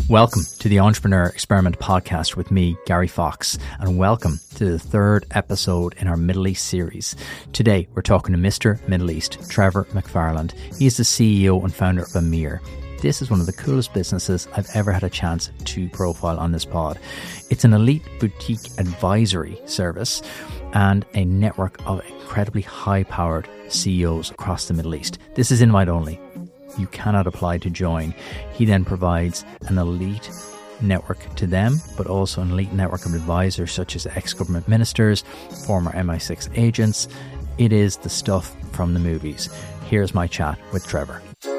Welcome to the Entrepreneur Experiment podcast with me, Gary Fox, and welcome to the third episode in our Middle East series. Today, we're talking to Mr. Middle East, Trevor McFarland. He is the CEO and founder of Amir. This is one of the coolest businesses I've ever had a chance to profile on this pod. It's an elite boutique advisory service and a network of incredibly high-powered CEOs across the Middle East. This is invite only. You cannot apply to join. He then provides an elite network to them, but also an elite network of advisors such as ex-government ministers, former MI6 agents. It is the stuff from the movies. Here's my chat with Trevor.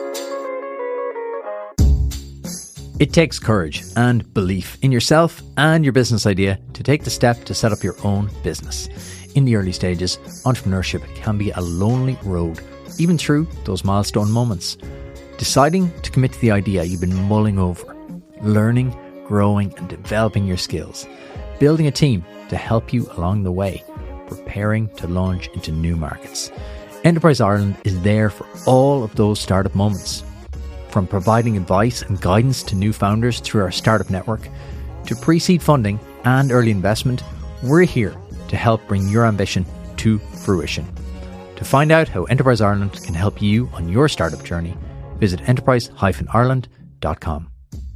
It takes courage and belief in yourself and your business idea to take the step to set up your own business. In the early stages, entrepreneurship can be a lonely road, even through those milestone moments. Deciding to commit to the idea you've been mulling over, learning, growing and developing your skills, building a team to help you along the way, preparing to launch into new markets. Enterprise Ireland is there for all of those startup moments. From providing advice and guidance to new founders through our startup network, to pre-seed funding and early investment, we're here to help bring your ambition to fruition. To find out how Enterprise Ireland can help you on your startup journey, visit enterprise-ireland.com.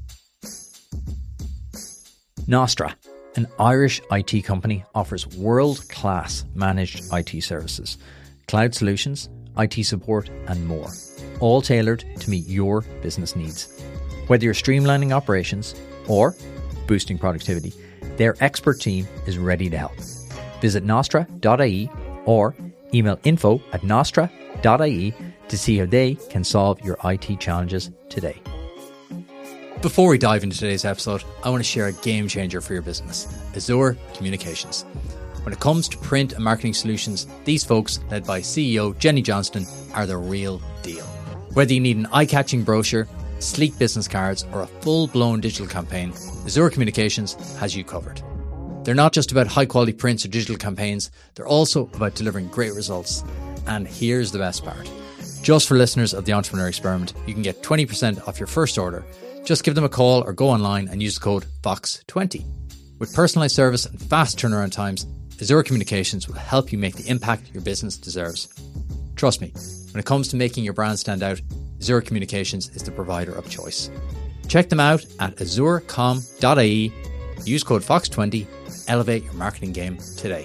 Nostra, an Irish IT company, offers world-class managed IT services, cloud solutions, IT support and more, all tailored to meet your business needs. Whether you're streamlining operations or boosting productivity, their expert team is ready to help. Visit nostra.ie or email info@nostra.ie to see how they can solve your IT challenges today. Before we dive into today's episode, I want to share a game changer for your business, Azure Communications. When it comes to print and marketing solutions, these folks, led by CEO Jenny Johnston, are the real deal. Whether you need an eye-catching brochure, sleek business cards, or a full-blown digital campaign, Azure Communications has you covered. They're not just about high-quality prints or digital campaigns, they're also about delivering great results. And here's the best part. Just for listeners of the Entrepreneur Experiment, you can get 20% off your first order. Just give them a call or go online and use the code FOX20. With personalised service and fast turnaround times, Azure Communications will help you make the impact your business deserves. Trust me, when it comes to making your brand stand out, Azure Communications is the provider of choice. Check them out at azurecom.ie. Use code FOX20 and elevate your marketing game today.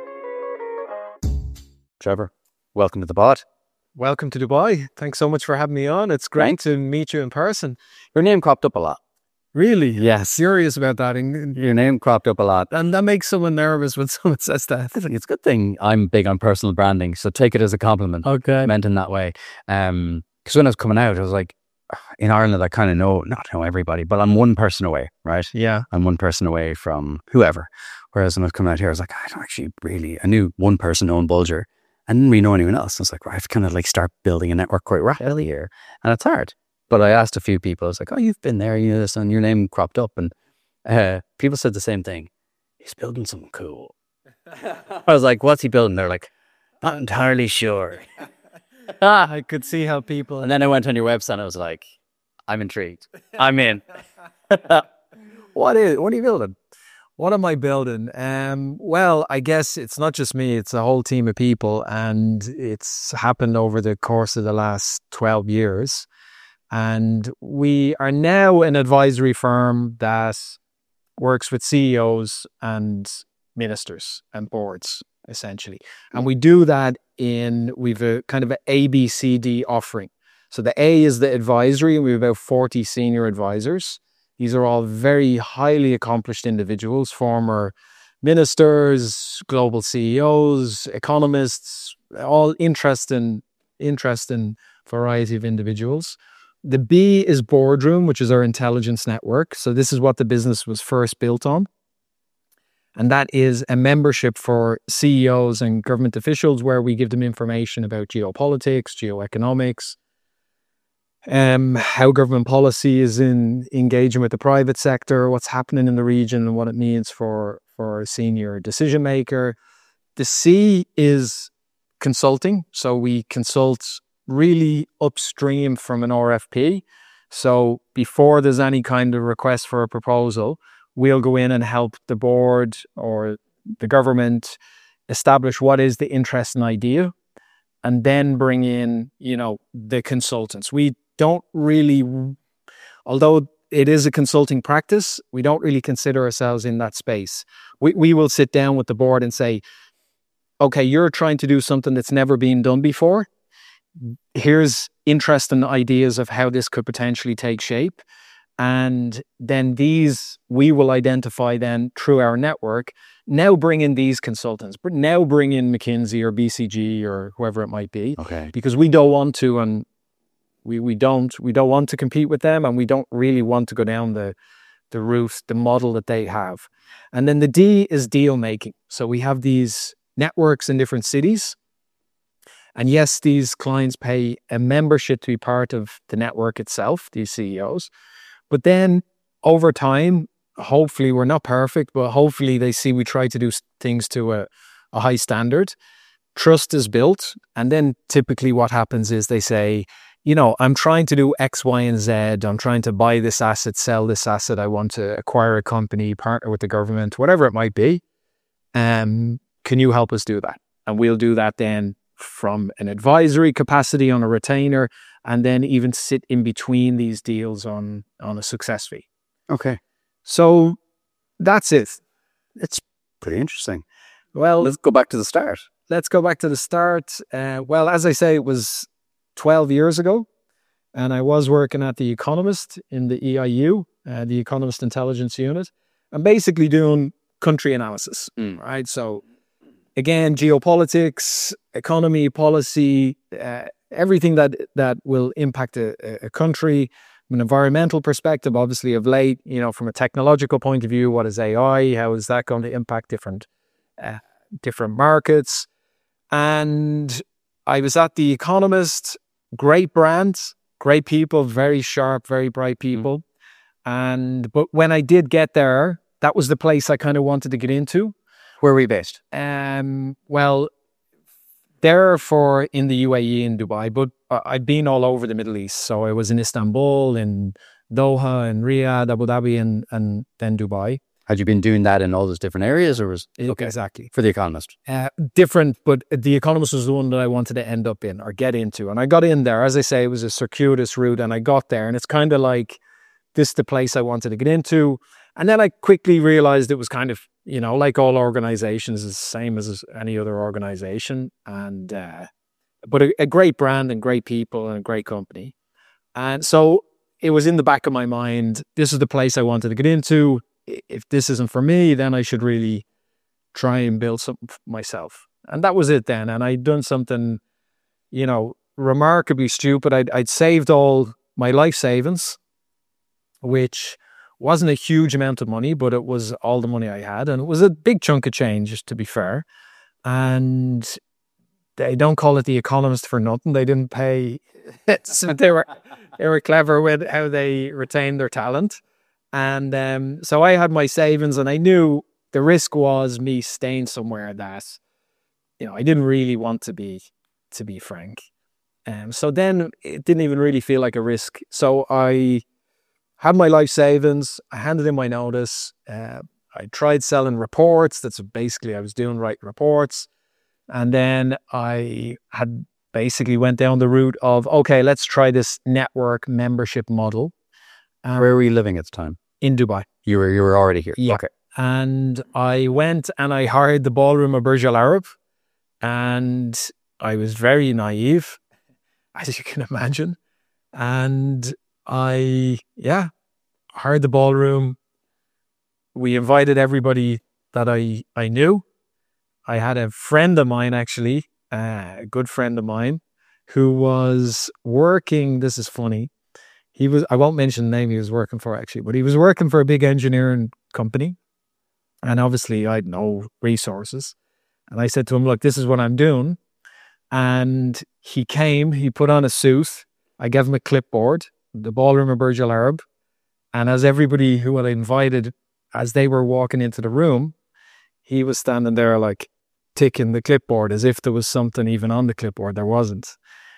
Trevor, welcome to the pod. Welcome to Dubai. Thanks so much for having me on. It's great to meet you in person. Your name cropped up a lot. Really? Yes. Serious about that. Your name cropped up a lot. And that makes someone nervous when someone says that. It's a good thing I'm big on personal branding, so take it as a compliment. Okay. Meant in that way. Because when I was coming out, I was like, in Ireland, I kind of not know everybody, but I'm one person away, right? Yeah. I'm one person away from whoever. Whereas when I was coming out here, I was like, I knew one person, Owen Bulger. I didn't really know anyone else. I was like, right, I have to kind of like start building a network quite rapidly here. And it's hard. But I asked a few people, I was like, oh, you've been there, you know this, and your name cropped up. And people said the same thing. He's building something cool. I was like, what's he building? They're like, not entirely sure. I could see how people... And then I went on your website and I was like, I'm intrigued. I'm in. What are you building? What am I building? Well, I guess it's not just me, it's a whole team of people, and it's happened over the course of the last 12 years. And we are now an advisory firm that works with CEOs and ministers and boards, essentially. And we do that we've a kind of an ABCD offering. So the A is the advisory, and we have about 40 senior advisors. These are all very highly accomplished individuals, former ministers, global CEOs, economists, all interesting variety of individuals. The B is Boardroom, which is our intelligence network. So this is what the business was first built on. And that is a membership for CEOs and government officials where we give them information about geopolitics, geoeconomics, how government policy is engaging with the private sector, what's happening in the region and what it means for a senior decision maker. The C is consulting. So we consult really upstream from an RFP. So before there's any kind of request for a proposal, we'll go in and help the board or the government establish what is the interesting idea, and then bring in, the consultants. We don't really, although it is a consulting practice, we don't really consider ourselves in that space. We will sit down with the board and say, okay, you're trying to do something that's never been done before. Here's interesting ideas of how this could potentially take shape. And then these we will identify then through our network. Now bring in these consultants, but now bring in McKinsey or BCG or whoever it might be. Okay. Because we don't want to, and we don't want to compete with them, and we don't really want to go down the route, the model that they have. And then the D is deal making. So we have these networks in different cities. And yes, these clients pay a membership to be part of the network itself, these CEOs. But then over time, hopefully we're not perfect, but hopefully they see we try to do things to a high standard. Trust is built. And then typically what happens is they say, I'm trying to do X, Y, and Z. I'm trying to buy this asset, sell this asset. I want to acquire a company, partner with the government, whatever it might be. Can you help us do that? And we'll do that then from an advisory capacity on a retainer, and then even sit in between these deals on a success fee. Okay. So that's it. It's pretty interesting. Well, Let's go back to the start. Well, as I say, it was 12 years ago, and I was working at The Economist in the EIU, the Economist Intelligence Unit, and basically doing country analysis, right? So again, geopolitics, economy, policy, everything that will impact a country. From an environmental perspective, obviously of late, from a technological point of view, what is AI? How is that going to impact different markets? And I was at The Economist, great brand, great people, very sharp, very bright people. But when I did get there, that was the place I kind of wanted to get into. Where are we based? Well, therefore in the UAE in Dubai, but I'd been all over the Middle East. So I was in Istanbul, in Doha, in Riyadh, Abu Dhabi, and then Dubai. Had you been doing that in all those different areas, or was Okay, exactly for The Economist? Different, but The Economist was the one that I wanted to end up in or get into, and I got in there. As I say, it was a circuitous route, and I got there, and it's kind of like this is the place I wanted to get into. And then I quickly realized it was kind of, like all organizations, is the same as any other organization, and but a great brand and great people and a great company. And so it was in the back of my mind, this is the place I wanted to get into. If this isn't for me, then I should really try and build something myself. And that was it then. And I'd done something, remarkably stupid. I'd saved all my life savings, which wasn't a huge amount of money, but it was all the money I had. And it was a big chunk of change, to be fair. And they don't call it The Economist for nothing. They didn't pay. So they were clever with how they retained their talent. And so I had my savings, and I knew the risk was me staying somewhere that, I didn't really want to be frank. So then it didn't even really feel like a risk. So I had my life savings. I handed in my notice. I tried selling reports. That's basically I was doing writing reports. And then I had basically went down the route of, okay, let's try this network membership model. Where were you living at the time? In Dubai. You were already here. Yeah. Okay. And I went and I hired the ballroom of Burj Al Arab, and I was very naive, as you can imagine. And I hired the ballroom. We invited everybody that I knew. I had a friend of mine, actually, a good friend of mine, who was working, this is funny, I won't mention the name he was working for, actually, but he was working for a big engineering company. And obviously I had no resources. And I said to him, look, this is what I'm doing. And he came, he put on a suit. I gave him a clipboard, the ballroom of Burj Al Arab. And as everybody who had invited, as they were walking into the room, he was standing there like ticking the clipboard as if there was something even on the clipboard. There wasn't.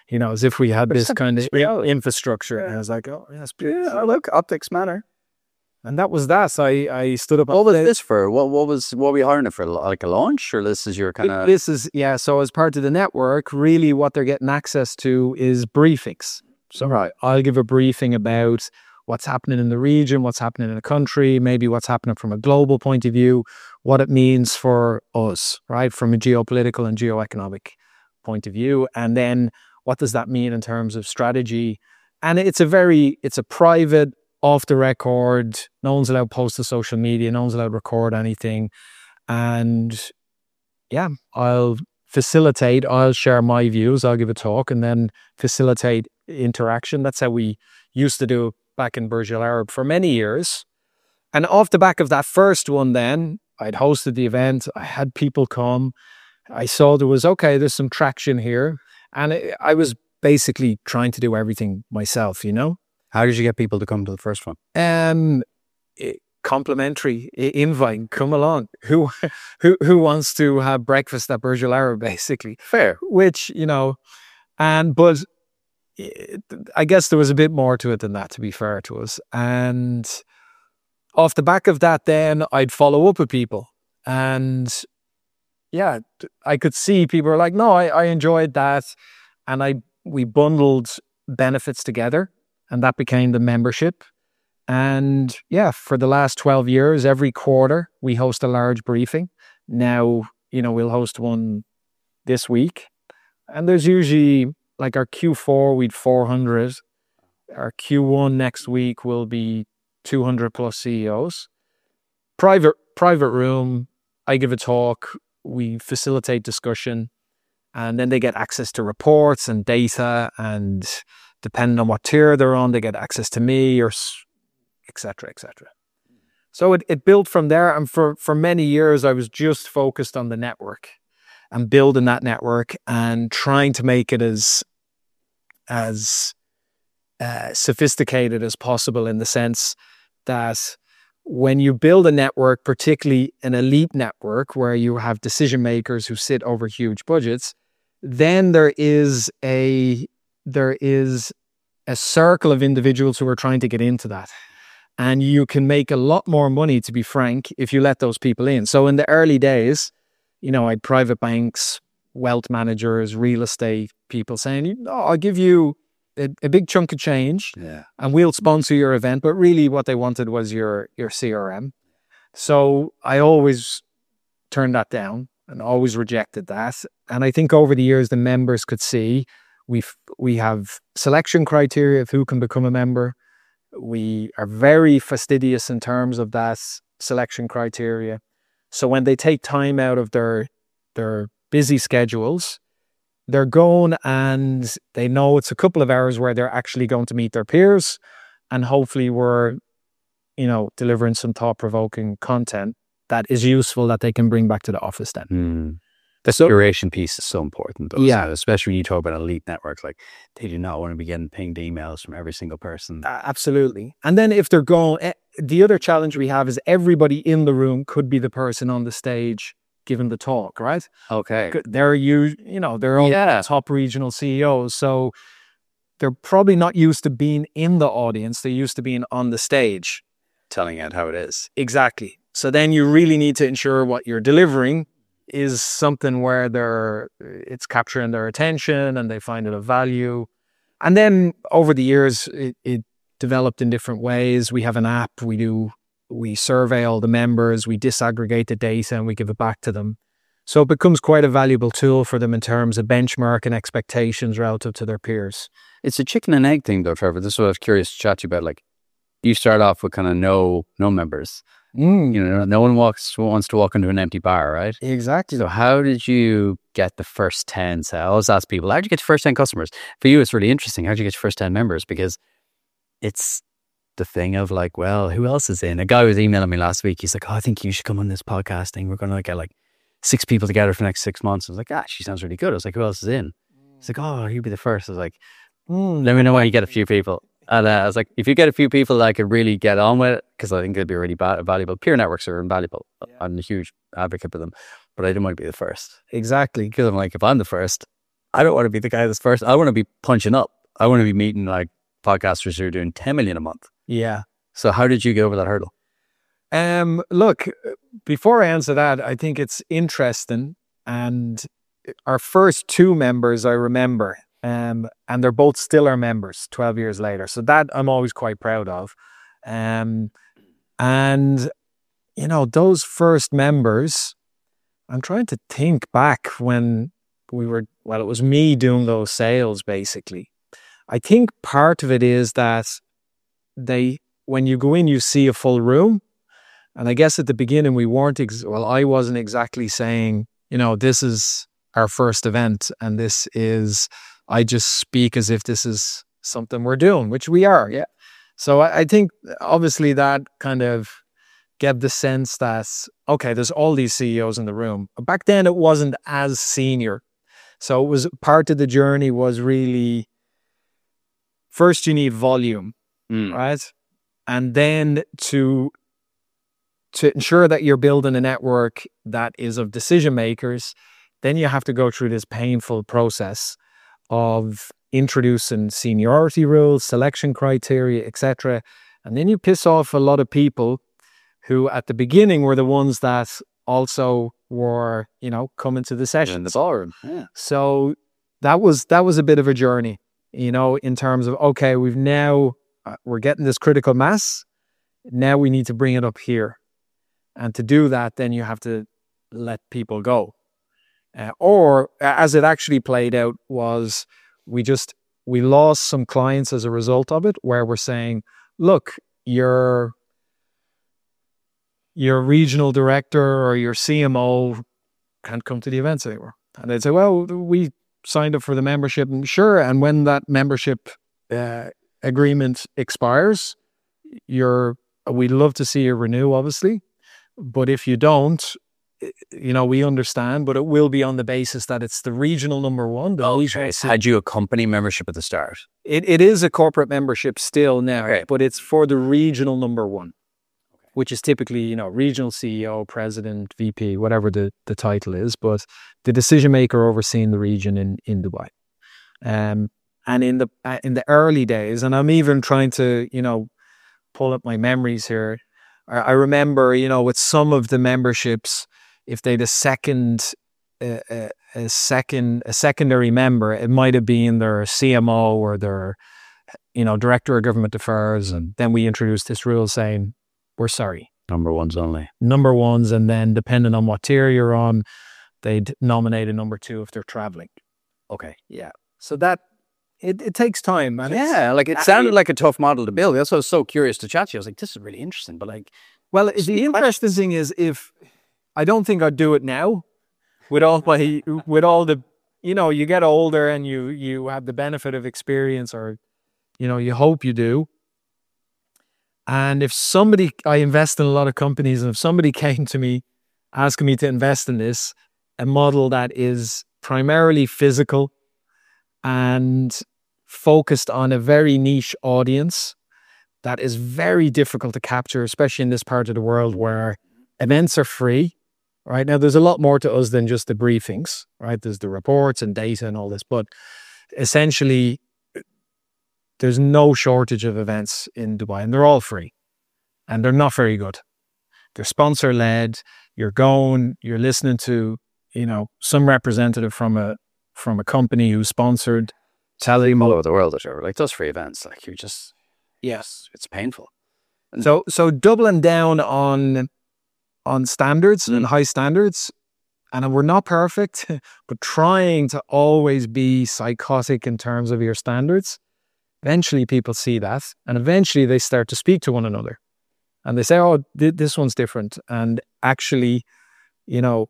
as if we had this kind of infrastructure. And I was like, oh, yes, Yeah, look, optics matter. and that was that. So I stood up. What was this for? What were you hiring it for? Like a launch, or this is your kind of? This is, so as part of the network, really what they're getting access to is briefings. So Right. I'll give a briefing about what's happening in the region, what's happening in the country, maybe what's happening from a global point of view, what it means for us, right, from a geopolitical and geoeconomic point of view. And then what does that mean in terms of strategy? And it's a private, off the record, no one's allowed to post to social media, no one's allowed to record anything. And yeah, I'll share my views, I'll give a talk and then facilitate interaction. That's how we used to do it back in Burj Al Arab for many years. And off the back of that first one then, I'd hosted the event, I had people come, I saw there's some traction here. And I was basically trying to do everything myself, How did you get people to come to the first one? Complimentary invite, come along. Who wants to have breakfast at Burj Al Arab, basically? Fair. Which, but I guess there was a bit more to it than that, to be fair to us. And off the back of that, then I'd follow up with people. And yeah, I could see people were like, no, I enjoyed that. And we bundled benefits together, and that became the membership. And yeah, for the last 12 years, every quarter, we host a large briefing. Now, we'll host one this week. And there's usually, like our Q4, we'd 400. Our Q1 next week will be 200 plus CEOs. Private room, I give a talk, we facilitate discussion, and then they get access to reports and data, and depending on what tier they're on, they get access to me, or et cetera, et cetera. So it built from there. And for many years, I was just focused on the network and building that network and trying to make it as sophisticated as possible, in the sense that when you build a network, particularly an elite network where you have decision makers who sit over huge budgets, then there is a circle of individuals who are trying to get into that. And you can make a lot more money, to be frank, if you let those people in. So in the early days, I had private banks, wealth managers, real estate people saying, I'll give you a big chunk of change, and we'll sponsor your event. But really what they wanted was your CRM. So I always turned that down and always rejected that. And I think over the years, the members could see we have selection criteria of who can become a member. We are very fastidious in terms of that selection criteria. So when they take time out of their busy schedules, they're going and they know it's a couple of hours where they're actually going to meet their peers, and hopefully we're, delivering some thought-provoking content that is useful that they can bring back to the office then. The curation piece is so important, though. Yeah. So especially when you talk about elite networks, like they do not want to be getting pinged emails from every single person. Absolutely. And then if they're going, the other challenge we have is everybody in the room could be the person on the stage giving the talk, right? Okay. They're they're all top regional CEOs, so they're probably not used to being in the audience. They're used to being on the stage, Telling it how it is. Exactly. So then you really need to ensure what you're delivering is something where it's capturing their attention and they find it of value. And then over the years, it developed in different ways. We have an app. We survey all the members. We disaggregate the data and we give it back to them. So it becomes quite a valuable tool for them in terms of benchmarking expectations relative to their peers. It's a chicken and egg thing, though, Trevor. This is what I was curious to chat to you about. Like, you start off with kind of no members. No one wants to walk into an empty bar, right? Exactly. So how did you get the first 10? So I always ask people, how did you get your first 10 customers? For you, it's really interesting. How did you get your first 10 members? Because it's the thing of like, well, who else is in? A guy was emailing me last week. He's like, I think you should come on this podcast thing. We're going to get like 6 people together for the next 6 months. I was like, she sounds really good. I was like, who else is in? He's like, you'll be the first. I was like, let me know when you get a few people. And I was like, if you get a few people that I could really get on with, because I think it'd be really valuable. Peer networks are invaluable. Yeah. I'm a huge advocate for them, but I didn't want to be the first. Exactly. Because I'm like, if I'm the first, I don't want to be the guy that's first. I want to be punching up. I want to be meeting like podcasters who are doing 10 million a month. Yeah. So how did you get over that hurdle? Look, before I answer that, I think it's interesting. And our first two members, I remember, and they're both still our members 12 years later. So that I'm always quite proud of. And, you know, those first members, I'm trying to think back when it was me doing those sales, basically. I think part of it is that when you go in, you see a full room. And I guess at the beginning, we weren't, I wasn't exactly saying, you know, this is our first event and I just speak as if this is something we're doing, which we are. Yeah. So I think obviously that kind of gave the sense that, okay, there's all these CEOs in the room. Back then it wasn't as senior. So it was part of the journey was really, first you need volume, right? And then to ensure that you're building a network that is of decision makers, then you have to go through this painful process of introducing seniority rules, selection criteria, etc. And then you piss off a lot of people who at the beginning were the ones that also were, you know, coming to the session. In the ballroom. Yeah. So that was a bit of a journey, you know, in terms of, okay, we're getting this critical mass. Now we need to bring it up here. And to do that, then you have to let people go. Or as it actually played out was we lost some clients as a result of it, where we're saying, look, your regional director or your CMO can't come to the events anymore. And they'd say, well, we signed up for the membership. And sure. And when that membership agreement expires, we'd love to see you renew, obviously. But if you don't, you know, we understand, but it will be on the basis that it's the regional number one. Had you a company membership at the start? It is a corporate membership still now, but it's for the regional number one, which is typically, you know, regional CEO, president, VP, whatever the title is, but the decision maker overseeing the region in Dubai. And in the early days, and I'm even trying to, you know, pull up my memories here. I remember, you know, with some of the memberships, if they'd a secondary member, it might have been their CMO or their, you know, director of government affairs, and then we introduced this rule saying, we're sorry. Number ones only. Number ones, and then depending on what tier you're on, they'd nominate a number two if they're traveling. Okay. Yeah. So that it takes time, man. Yeah, like it sounded like a tough model to build. That's why I was so curious to chat to you. I was like, this is really interesting, but like, well, the interesting thing is, if I don't think I'd do it now, with all the, you know, you get older and you have the benefit of experience, or, you know, you hope you do. And I invest in a lot of companies, and if somebody came to me asking me to invest in this, a model that is primarily physical and focused on a very niche audience that is very difficult to capture, especially in this part of the world where events are free, right? Now, there's a lot more to us than just the briefings, right? There's the reports and data and all this, but essentially, there's no shortage of events in Dubai, and they're all free, and they're not very good. They're sponsor-led. You're listening to, you know, some representative from a company who's sponsored, telling you all over the world that are like those free events. Like, you're just, yes, it's painful. So doubling down on standards and high standards, and we're not perfect, but trying to always be psychotic in terms of your standards. Eventually people see that, and eventually they start to speak to one another, and they say, oh, this one's different. And actually, you know,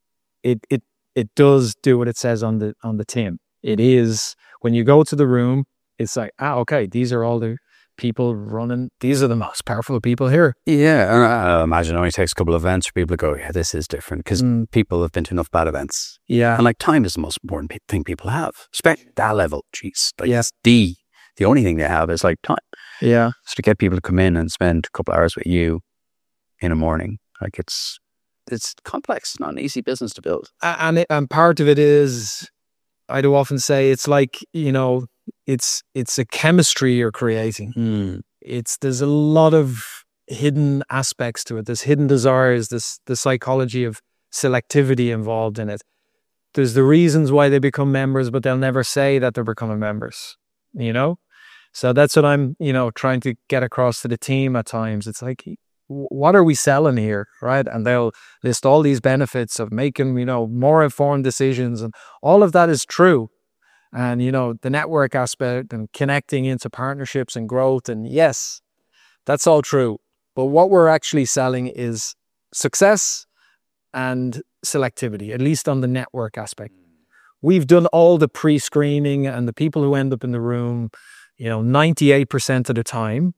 it does do what it says on the tin. It is, when you go to the room, it's like, okay, these are all the people running. These are the most powerful people here. Yeah, and I imagine it only takes a couple of events for people to go, yeah, this is different, because people have been to enough bad events. Yeah. And like, time is the most important thing people have, especially at that level. Jeez. Like, yes. The only thing they have is like time. Yeah. So to get people to come in and spend a couple of hours with you in a morning, like, it's complex. It's not an easy business to build. And part of it is, I do often say it's like, it's a chemistry you're creating. There's a lot of hidden aspects to it. There's hidden desires, the psychology of selectivity involved in it. There's the reasons why they become members, but they'll never say that they're becoming members, So that's what I'm, trying to get across to the team at times. It's like, what are we selling here, right? And they'll list all these benefits of making, more informed decisions, and all of that is true. And, the network aspect and connecting into partnerships and growth, and yes, that's all true. But what we're actually selling is success and selectivity, at least on the network aspect. We've done all the pre-screening, and the people who end up in the room, 98% of the time,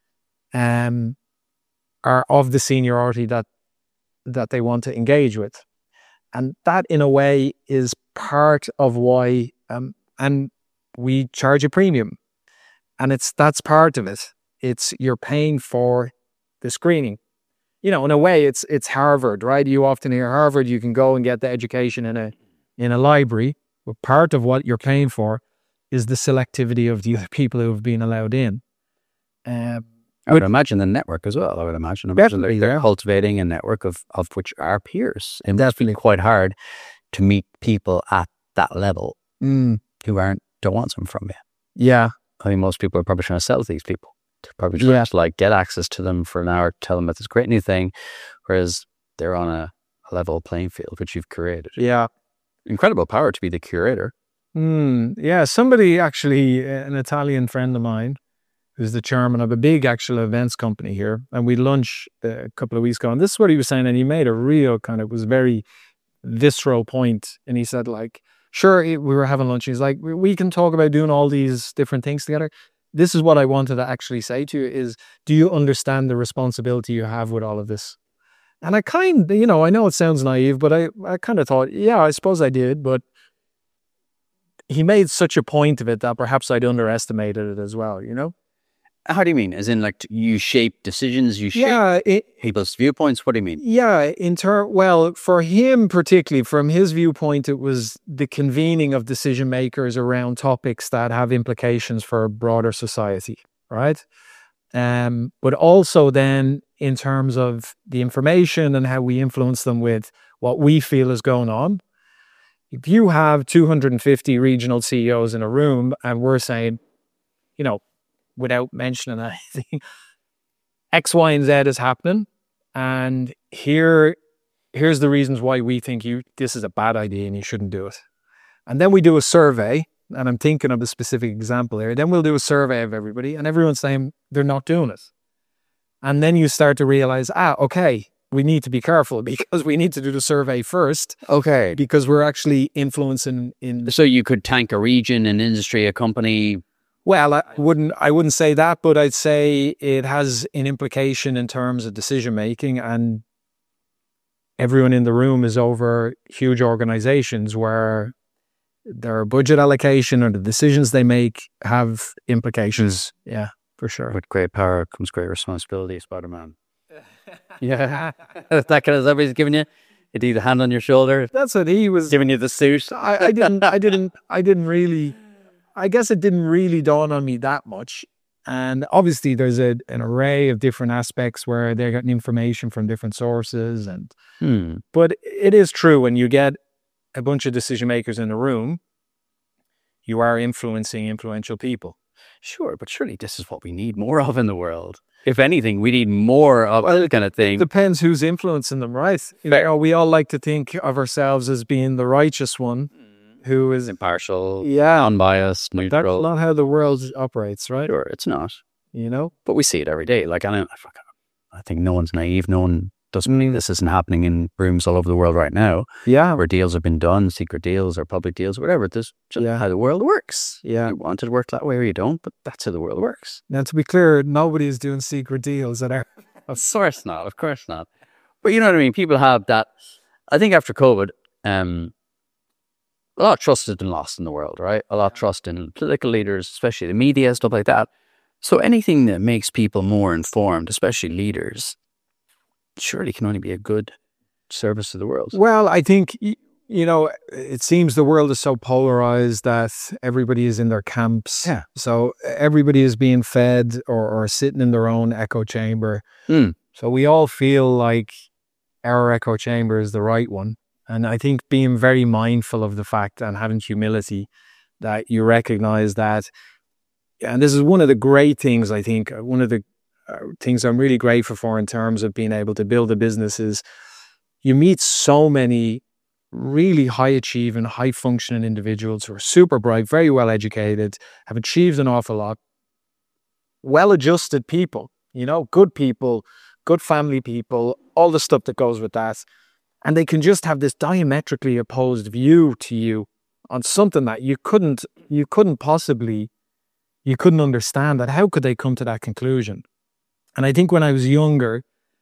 are of the seniority that they want to engage with. And that, in a way, is part of why, and we charge a premium. And that's part of it. It's you're paying for the screening. In a way, it's Harvard, right? You often hear Harvard, you can go and get the education in a library, but part of what you're paying for is the selectivity of the other people who have been allowed in. I would imagine the network as well. I would imagine they're cultivating a network of which are peers. And that's really quite hard to meet people at that level who don't want something from you. Yeah. I think most people are probably trying to sell to these people. They're probably trying to get access to them for an hour, tell them about this great new thing, whereas they're on a level playing field, which you've created. Yeah. Incredible power to be the curator. Yeah. Somebody actually, an Italian friend of mine, who's the chairman of a big actual events company here. And we lunched a couple of weeks ago. And this is what he was saying. And he made a real was very visceral point. And he said, sure, we were having lunch. He's like, we can talk about doing all these different things together. This is what I wanted to actually say to you is, do you understand the responsibility you have with all of this? And I I know it sounds naive, but I kind of thought, yeah, I suppose I did. But he made such a point of it that perhaps I'd underestimated it as well, How do you mean? As in, you shape decisions, you shape people's viewpoints? What do you mean? Yeah, for him particularly, from his viewpoint, it was the convening of decision makers around topics that have implications for broader society, right? But also then in terms of the information and how we influence them with what we feel is going on. If you have 250 regional CEOs in a room and we're saying, without mentioning anything, X, Y, and Z is happening, and here's the reasons why we think this is a bad idea and you shouldn't do it. And then we do a survey, and I'm thinking of a specific example here. Then we'll do a survey of everybody, and everyone's saying they're not doing it. And then you start to realize, okay, we need to be careful because we need to do the survey first. Okay. Because we're actually influencing So you could tank a region, an industry, a company. Well, I wouldn't say that, but I'd say it has an implication in terms of decision making, and everyone in the room is over huge organizations where their budget allocation or the decisions they make have implications. Yeah, for sure. With great power comes great responsibility, Spider-Man. Yeah. That kind of stuff he's giving you. He'd need a hand on your shoulder. That's what he was giving you the suit. I didn't really. I guess it didn't really dawn on me that much. And obviously there's an array of different aspects where they're getting information from different sources. But it is true, when you get a bunch of decision makers in a room, you are influencing influential people. Sure, but surely this is what we need more of in the world. If anything, we need more of that kind of thing. Depends who's influencing them, right? We all like to think of ourselves as being the righteous one. Who is impartial, unbiased, neutral. That's not how the world operates, right? Sure, it's not. But we see it every day. I think no one's naive. No one doesn't mean this isn't happening in rooms all over the world right now. Yeah, where deals have been done, secret deals or public deals, whatever. This just how the world works. Yeah, you want it to work that way or you don't, but that's how the world works. Now, to be clear, nobody is doing secret deals at our. Of course not. But you know what I mean. People have that. I think after COVID, a lot of trust has been lost in the world, right? A lot of trust in political leaders, especially the media, stuff like that. So anything that makes people more informed, especially leaders, surely can only be a good service to the world. Well, I think It seems the world is so polarized that everybody is in their camps. Yeah. So everybody is being fed or sitting in their own echo chamber. Mm. So we all feel like our echo chamber is the right one. And I think being very mindful of the fact and having humility that you recognize that, and this is one of the great things, I think, one of the things I'm really grateful for in terms of being able to build a business is you meet so many really high achieving, high functioning individuals who are super bright, very well educated, have achieved an awful lot, well adjusted people, good family people, all the stuff that goes with that. And they can just have this diametrically opposed view to you on something that you couldn't understand. That how could they come to that conclusion? And I think when I was younger,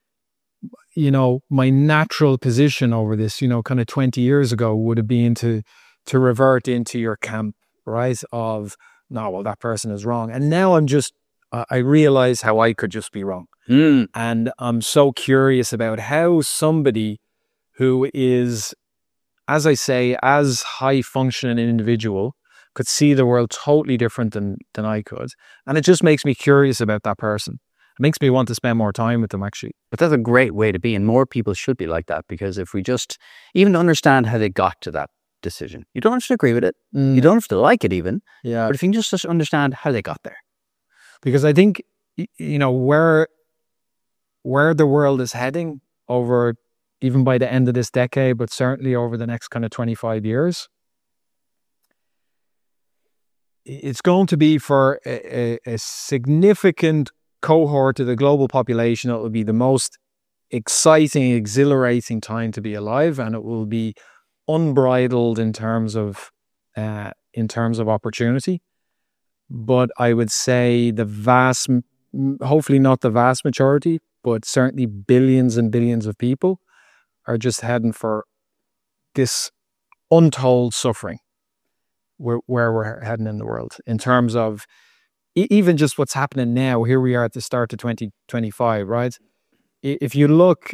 my natural position over this, kind of 20 years ago would have been to revert into your camp, right? Of, no, well, that person is wrong. And now I realize how I could just be wrong. Mm. And I'm so curious about how somebody who is, as I say, as high functioning an individual could see the world totally different than I could. And it just makes me curious about that person. It makes me want to spend more time with them, actually. But that's a great way to be, and more people should be like that, because if we just even understand how they got to that decision, you don't have to agree with it, you don't have to like it even, Yeah. but if you can just understand how they got there. Because I think, where the world is heading over, even by the end of this decade, but certainly over the next kind of 25 years, it's going to be for a significant cohort of the global population. It will be the most exciting, exhilarating time to be alive, and it will be unbridled in terms of opportunity. But I would say hopefully not the vast majority, but certainly billions and billions of people are just heading for this untold suffering where we're heading in the world in terms of even just what's happening now. Here we are at the start of 2025, right? If you look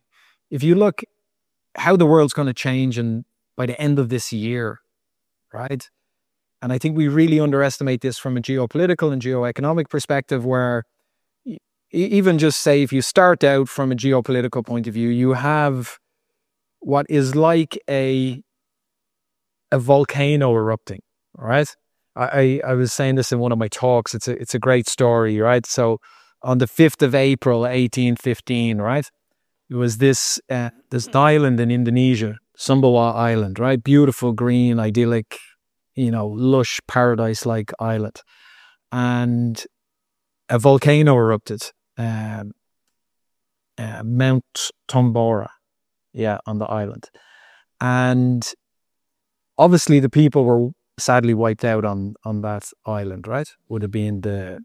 how the world's going to change and by the end of this year, right? And I think we really underestimate this from a geopolitical and geoeconomic perspective, where even just say, if you start out from a geopolitical point of view, you have what is like a volcano erupting, right? I was saying this in one of my talks. It's a great story, right? So on the 5th of April, 1815, right? It was this island in Indonesia, Sumbawa Island, right? Beautiful, green, idyllic, lush, paradise-like island. And a volcano erupted, Mount Tambora, on the island. And obviously the people were sadly wiped out on that island, right? Would have been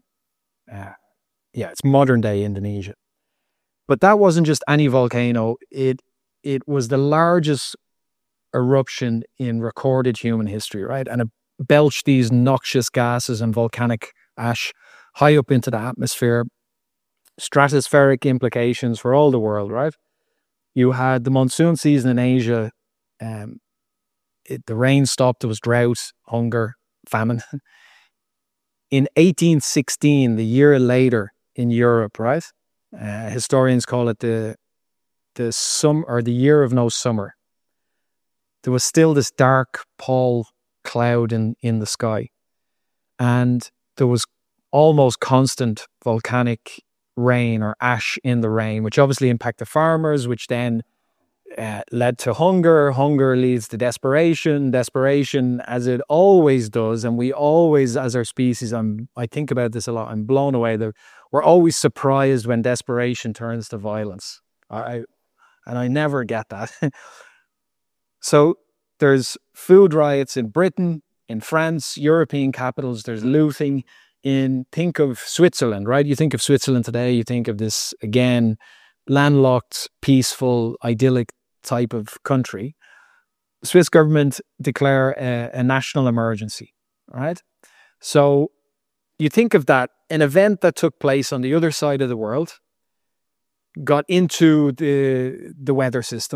it's modern day Indonesia. But that wasn't just any volcano. It was the largest eruption in recorded human history, right? And it belched these noxious gases and volcanic ash high up into the atmosphere, stratospheric implications for all the world, right? You had the monsoon season in Asia. The rain stopped. There was drought, hunger, famine. In 1816, the year later in Europe, right? Historians call it the year of no summer. There was still this dark pall cloud in the sky, and there was almost constant volcanic rain or ash in the rain, which obviously impacted farmers, which then led to hunger. Hunger leads to desperation. Desperation, as it always does, and we always, as our species, I think about this a lot. I'm blown away that we're always surprised when desperation turns to violence. I never get that. So there's food riots in Britain, in France, European capitals. There's looting. Think of Switzerland, right? You think of Switzerland today, you think of this, again, landlocked, peaceful, idyllic type of country. The Swiss government declare a national emergency, right? So you think of that, an event that took place on the other side of the world, got into the weather system,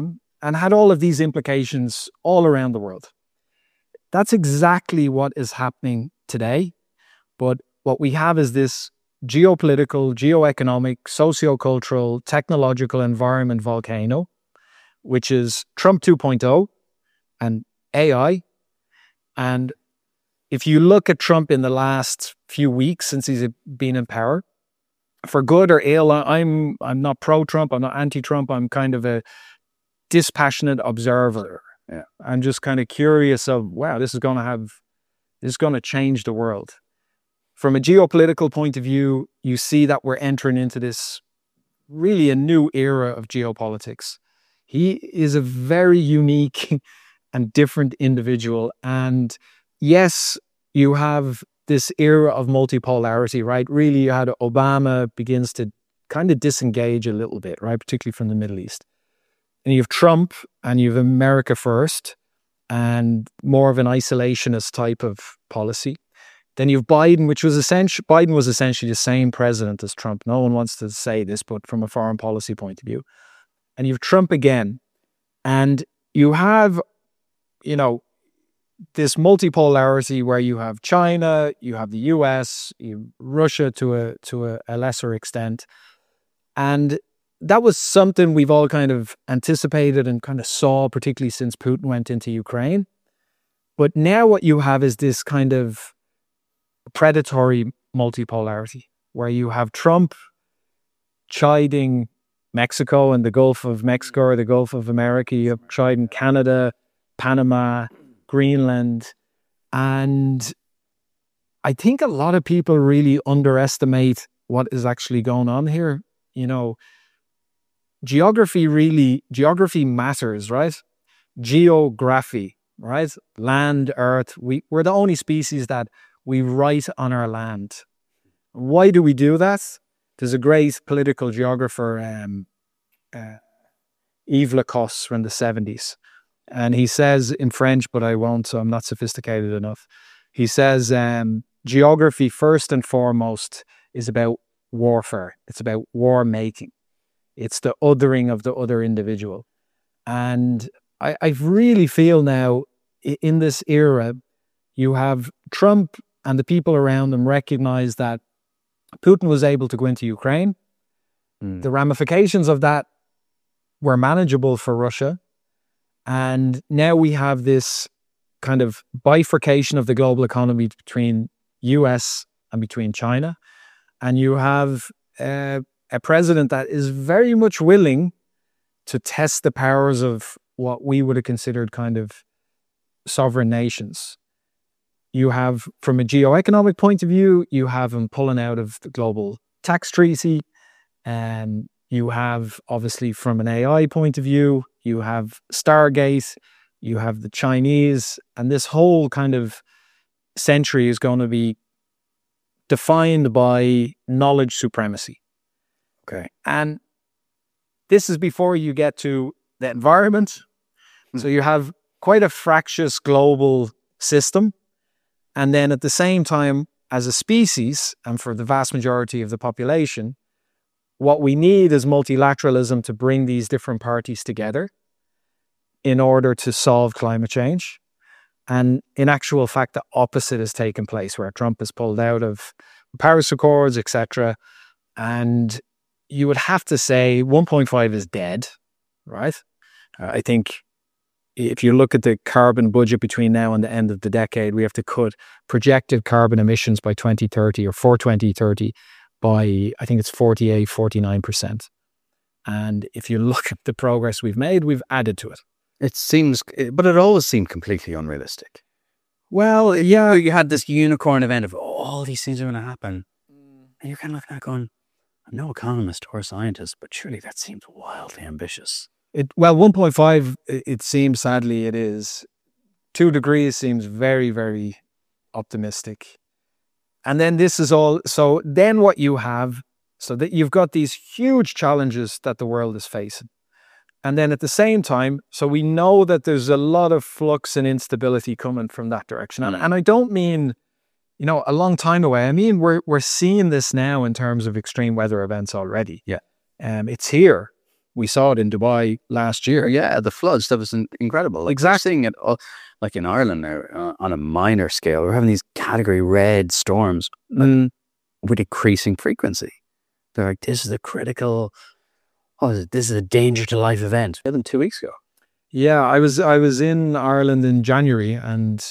and had all of these implications all around the world. That's exactly what is happening today. But what we have is this geopolitical, geoeconomic, sociocultural, technological environment volcano, which is Trump 2.0 and AI. And if you look at Trump in the last few weeks since he's been in power, for good or ill, I'm not pro-Trump, I'm not anti-Trump, I'm kind of a dispassionate observer. Yeah. I'm just kind of curious of, wow, this is going to change the world. From a geopolitical point of view, you see that we're entering into this really a new era of geopolitics. He is a very unique and different individual. And yes, you have this era of multipolarity, right? Really, you had Obama begins to kind of disengage a little bit, right? Particularly from the Middle East. And you have Trump and you have America first and more of an isolationist type of policy. Then you have Biden, Biden was essentially the same president as Trump. No one wants to say this, but from a foreign policy point of view. And you have Trump again. And you have, this multipolarity where you have China, you have the US, you have Russia to a lesser extent. And that was something we've all kind of anticipated and kind of saw, particularly since Putin went into Ukraine. But now what you have is this kind of predatory multipolarity where you have Trump chiding Mexico and the Gulf of Mexico or the Gulf of America. You have chiding Canada, Panama, Greenland. And I think a lot of people really underestimate what is actually going on here. Geography matters, right? Geography, right? Land, earth. We're the only species that we write on our land. Why do we do that? There's a great political geographer, Yves Lacoste, from the 70s. And he says in French, but I won't, so I'm not sophisticated enough. He says, geography, first and foremost, is about warfare. It's about war making. It's the othering of the other individual. And I really feel now, in this era, you have Trump and the people around him recognize that Putin was able to go into Ukraine. The ramifications of that were manageable for Russia. And now we have this kind of bifurcation of the global economy between US and between China. And you have a president that is very much willing to test the powers of what we would have considered kind of sovereign nations. You have, from a geoeconomic point of view, you have him pulling out of the global tax treaty. And you have, obviously, from an AI point of view, you have Stargate, you have the Chinese, and this whole kind of century is going to be defined by knowledge supremacy. Okay. And this is before you get to the environment. So you have quite a fractious global system. And then at the same time, as a species, and for the vast majority of the population, what we need is multilateralism to bring these different parties together in order to solve climate change. And in actual fact, the opposite has taken place, where Trump has pulled out of Paris Accords, etc. And you would have to say 1.5 is dead, right? I think if you look at the carbon budget between now and the end of the decade, we have to cut projected carbon emissions by 2030 or for 2030 by, I think it's 49%. And if you look at the progress we've made, we've added to it. It seems, but it always seemed completely unrealistic. Well, yeah. You had this unicorn event of all these things are going to happen. And you're kind of looking at going, I'm no economist or scientist, but surely that seems wildly ambitious. 1.5, it seems, sadly, it is. 2 degrees seems very, very optimistic. And then this is all, so then what you have, so that you've got these huge challenges that the world is facing. And then at the same time, so we know that there's a lot of flux and instability coming from that direction. And I don't mean, a long time away. I mean, we're seeing this now in terms of extreme weather events already. Yeah. It's here. We saw it in Dubai last year. Yeah, the floods, that was incredible. Like, Exactly. we're seeing it like in Ireland now on a minor scale. We're having these category red storms with increasing frequency. They're like, this is a critical, this is a danger to life event. More than 2 weeks ago. Yeah, I was in Ireland in January, and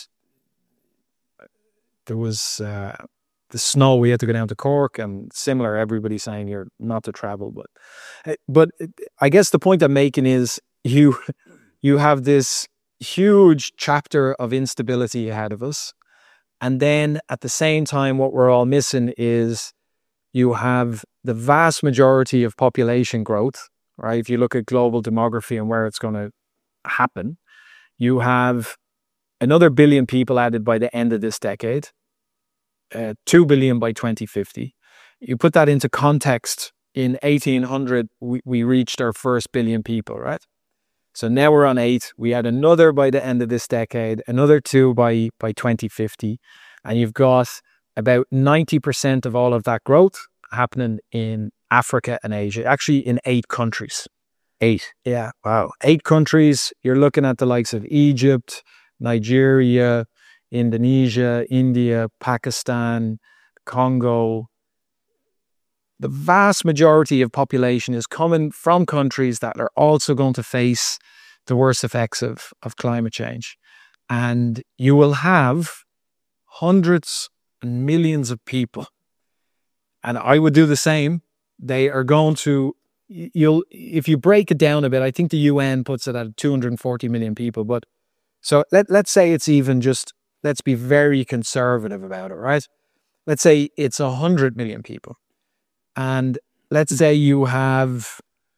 there was the snow. We had to go down to Cork, and similar. Everybody saying you're not to travel, but I guess the point I'm making is you have this huge chapter of instability ahead of us, and then at the same time, what we're all missing is you have the vast majority of population growth. Right? If you look at global demography and where it's going to happen, you have another billion people added by the end of this decade, 2 billion by 2050. You put that into context, in 1800, we reached our first billion people, right? So now we're on 8. We add another by the end of this decade, another 2 by 2050. And you've got about 90% of all of that growth happening in Africa and Asia, actually in 8 countries. 8. Yeah. Wow. 8 countries. You're looking at the likes of Egypt, Nigeria, Indonesia, India, Pakistan, Congo. The vast majority of population is coming from countries that are also going to face the worst effects of climate change. And you will have hundreds and millions of people. And I would do the same. They are going to, if you break it down a bit, I think the UN puts it at 240 million people. But so let's say it's even just, let's be very conservative about it, right? Let's say it's 100 million people. And let's say you have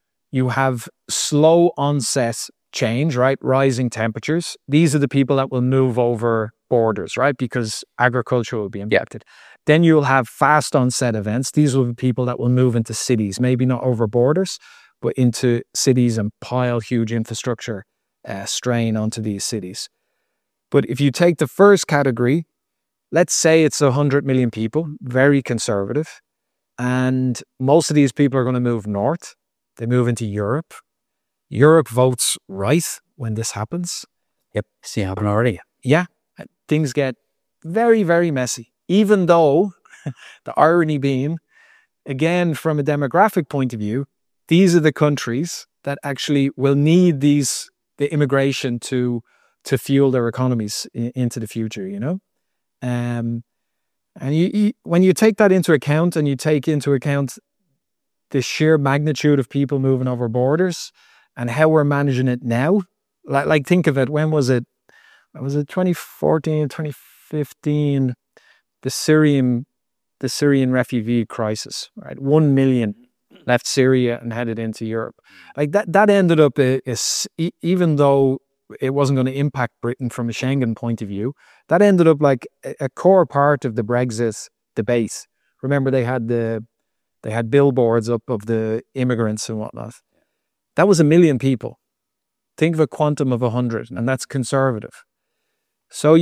slow onset change, right? Rising temperatures. These are the people that will move over borders, right? Because agriculture will be impacted. Then you'll have fast onset events. These will be people that will move into cities, maybe not over borders, but into cities and pile huge infrastructure strain onto these cities. But if you take the first category, let's say it's 100 million people, very conservative, and most of these people are going to move north. They move into Europe. Europe votes right when this happens. Yep, see it happen already. Yeah, things get very, very messy. Even though, the irony being, again, from a demographic point of view, these are the countries that actually will need the immigration to fuel their economies into the future, you know? And when you take that into account, and you take into account the sheer magnitude of people moving over borders and how we're managing it now, like think of it, when was it? Was it 2014, 2015? The Syrian refugee crisis, right? 1 million left Syria and headed into Europe. Like that ended up, even though it wasn't going to impact Britain from a Schengen point of view, that ended up like a core part of the Brexit debate. Remember, they had billboards up of the immigrants and whatnot. That was 1 million people. Think of a quantum of 100, and that's conservative. So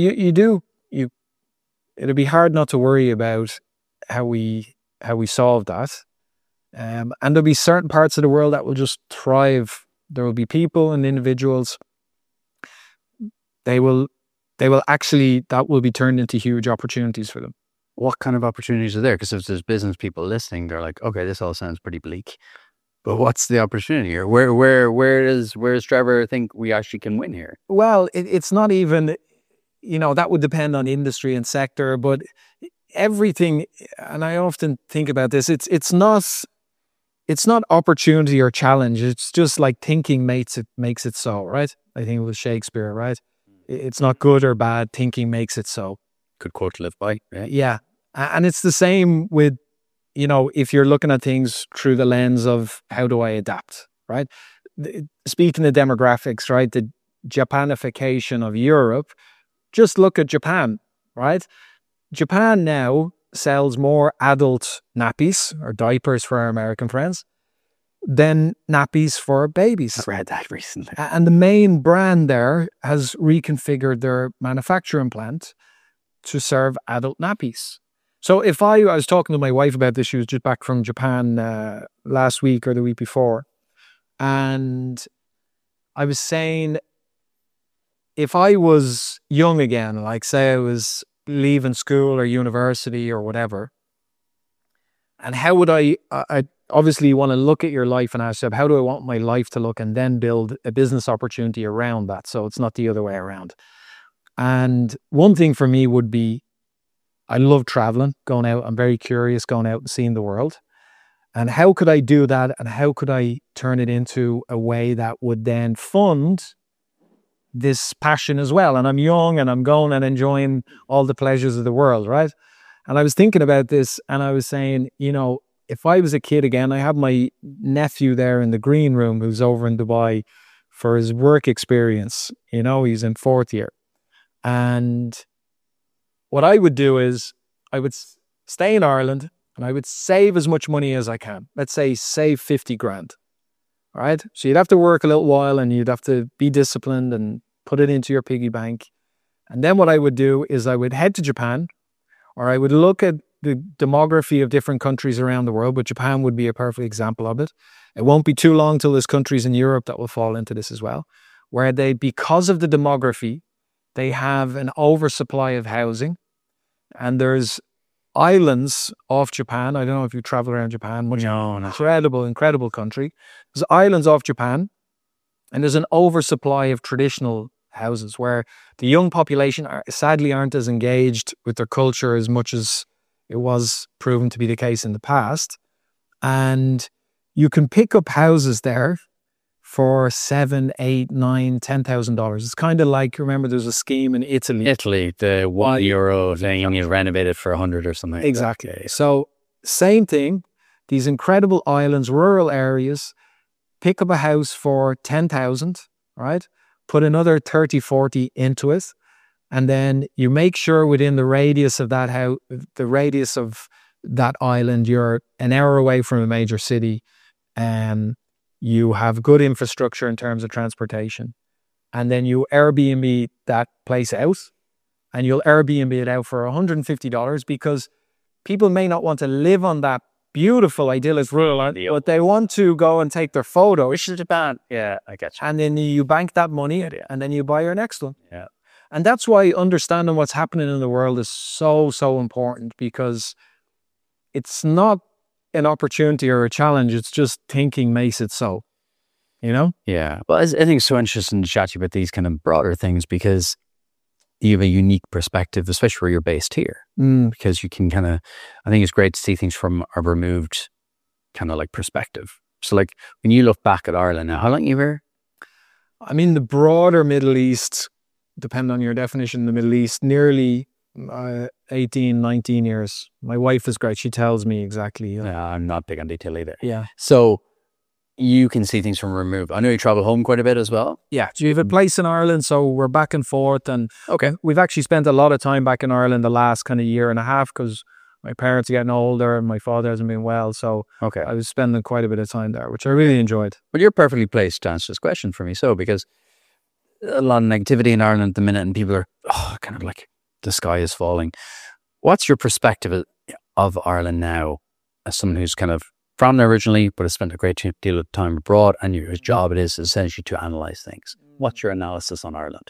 it'd be hard not to worry about how we solve that. And there'll be certain parts of the world that will just thrive. There will be people and individuals. They will actually, that will be turned into huge opportunities for them. What kind of opportunities are there? Because if there's business people listening, they're like, okay, this all sounds pretty bleak. But what's the opportunity here? Where does Trevor think we actually can win here? Well, it's not even, that would depend on industry and sector, but everything, and I often think about this, it's not opportunity or challenge. It's just like thinking makes it so, right? I think it was Shakespeare, right? It's not good or bad, thinking makes it so. Good quote to live by. Yeah. And it's the same with, if you're looking at things through the lens of how do I adapt, right? Speaking of demographics, right? The Japanification of Europe, just look at Japan, right? Japan now sells more adult nappies or diapers for our American friends than nappies for babies. I read that recently. And the main brand there has reconfigured their manufacturing plant to serve adult nappies. So if I was talking to my wife about this, she was just back from Japan last week or the week before, And I was saying, if I was young again, like say I was leaving school or university or whatever, and how would I obviously you want to look at your life and ask yourself, how do I want my life to look, and then build a business opportunity around that, so it's not the other way around. And one thing for me would be, I love traveling, going out. I'm very curious, going out and seeing the world. And how could I do that? And how could I turn it into a way that would then fund this passion as well? And I'm young and I'm going and enjoying all the pleasures of the world, right? And I was thinking about this and I was saying, you know, if I was a kid again, I have my nephew there in the green room who's over in Dubai for his work experience. You know, he's in 4th year. And what I would do is I would stay in Ireland and I would save as much money as I can. Let's say save 50 grand. All right. So you'd have to work a little while and you'd have to be disciplined and put it into your piggy bank. And then what I would do is I would head to Japan, or I would look at the demography of different countries around the world, but Japan would be a perfect example of it. It won't be too long till there's countries in Europe that will fall into this as well, where they, because of the demography, they have an oversupply of housing, and there's islands off Japan. I don't know if you travel around Japan. Incredible country. There's islands off Japan, and there's an oversupply of traditional houses where the young population sadly aren't as engaged with their culture as much as it was proven to be the case in the past. And you can pick up houses there for $7,000, $8,000, $9,000, $10,000. It's kind of like, remember there's a scheme in Italy. The €1, then you only renovate it for 100 or something. Exactly. Okay. So same thing, these incredible islands, rural areas, pick up a house for 10,000, right? Put another 30, 40 into it. And then you make sure within the radius of that house, the radius of that island, you're an hour away from a major city, and you have good infrastructure in terms of transportation. And then you Airbnb that place out, and you'll Airbnb it out for $150 because people may not want to live on that beautiful, idyllic rural island, but they want to go and take their photo. Which is Japan. Yeah, I get you. And then you bank that money and then you buy your next one. Yeah. And that's why understanding what's happening in the world is so, so important, because it's not an opportunity or a challenge. It's just thinking makes it so, you know? Yeah. Well, I think it's so interesting to chat to you about these kind of broader things because you have a unique perspective, especially where you're based here, because you can kind of, I think it's great to see things from a removed kind of like perspective. So like when you look back at Ireland now, how long you were? I mean, the broader Middle East, depending on your definition, the Middle East, nearly 18, 19 years. My wife is great. She tells me exactly. Yeah, I'm not big on detail either. Yeah. So you can see things from removed. I know you travel home quite a bit as well. Yeah. So you have a place in Ireland, so we're back and forth. And we've actually spent a lot of time back in Ireland the last kind of year and a half because my parents are getting older and my father hasn't been well. So I was spending quite a bit of time there, which I really enjoyed. But you're perfectly placed to answer this question for me. So, because a lot of negativity in Ireland at the minute and people are kind of like the sky is falling. What's your perspective of Ireland now as someone who's kind of from there originally, but has spent a great deal of time abroad, and your job it is essentially to analyze things? What's your analysis on Ireland?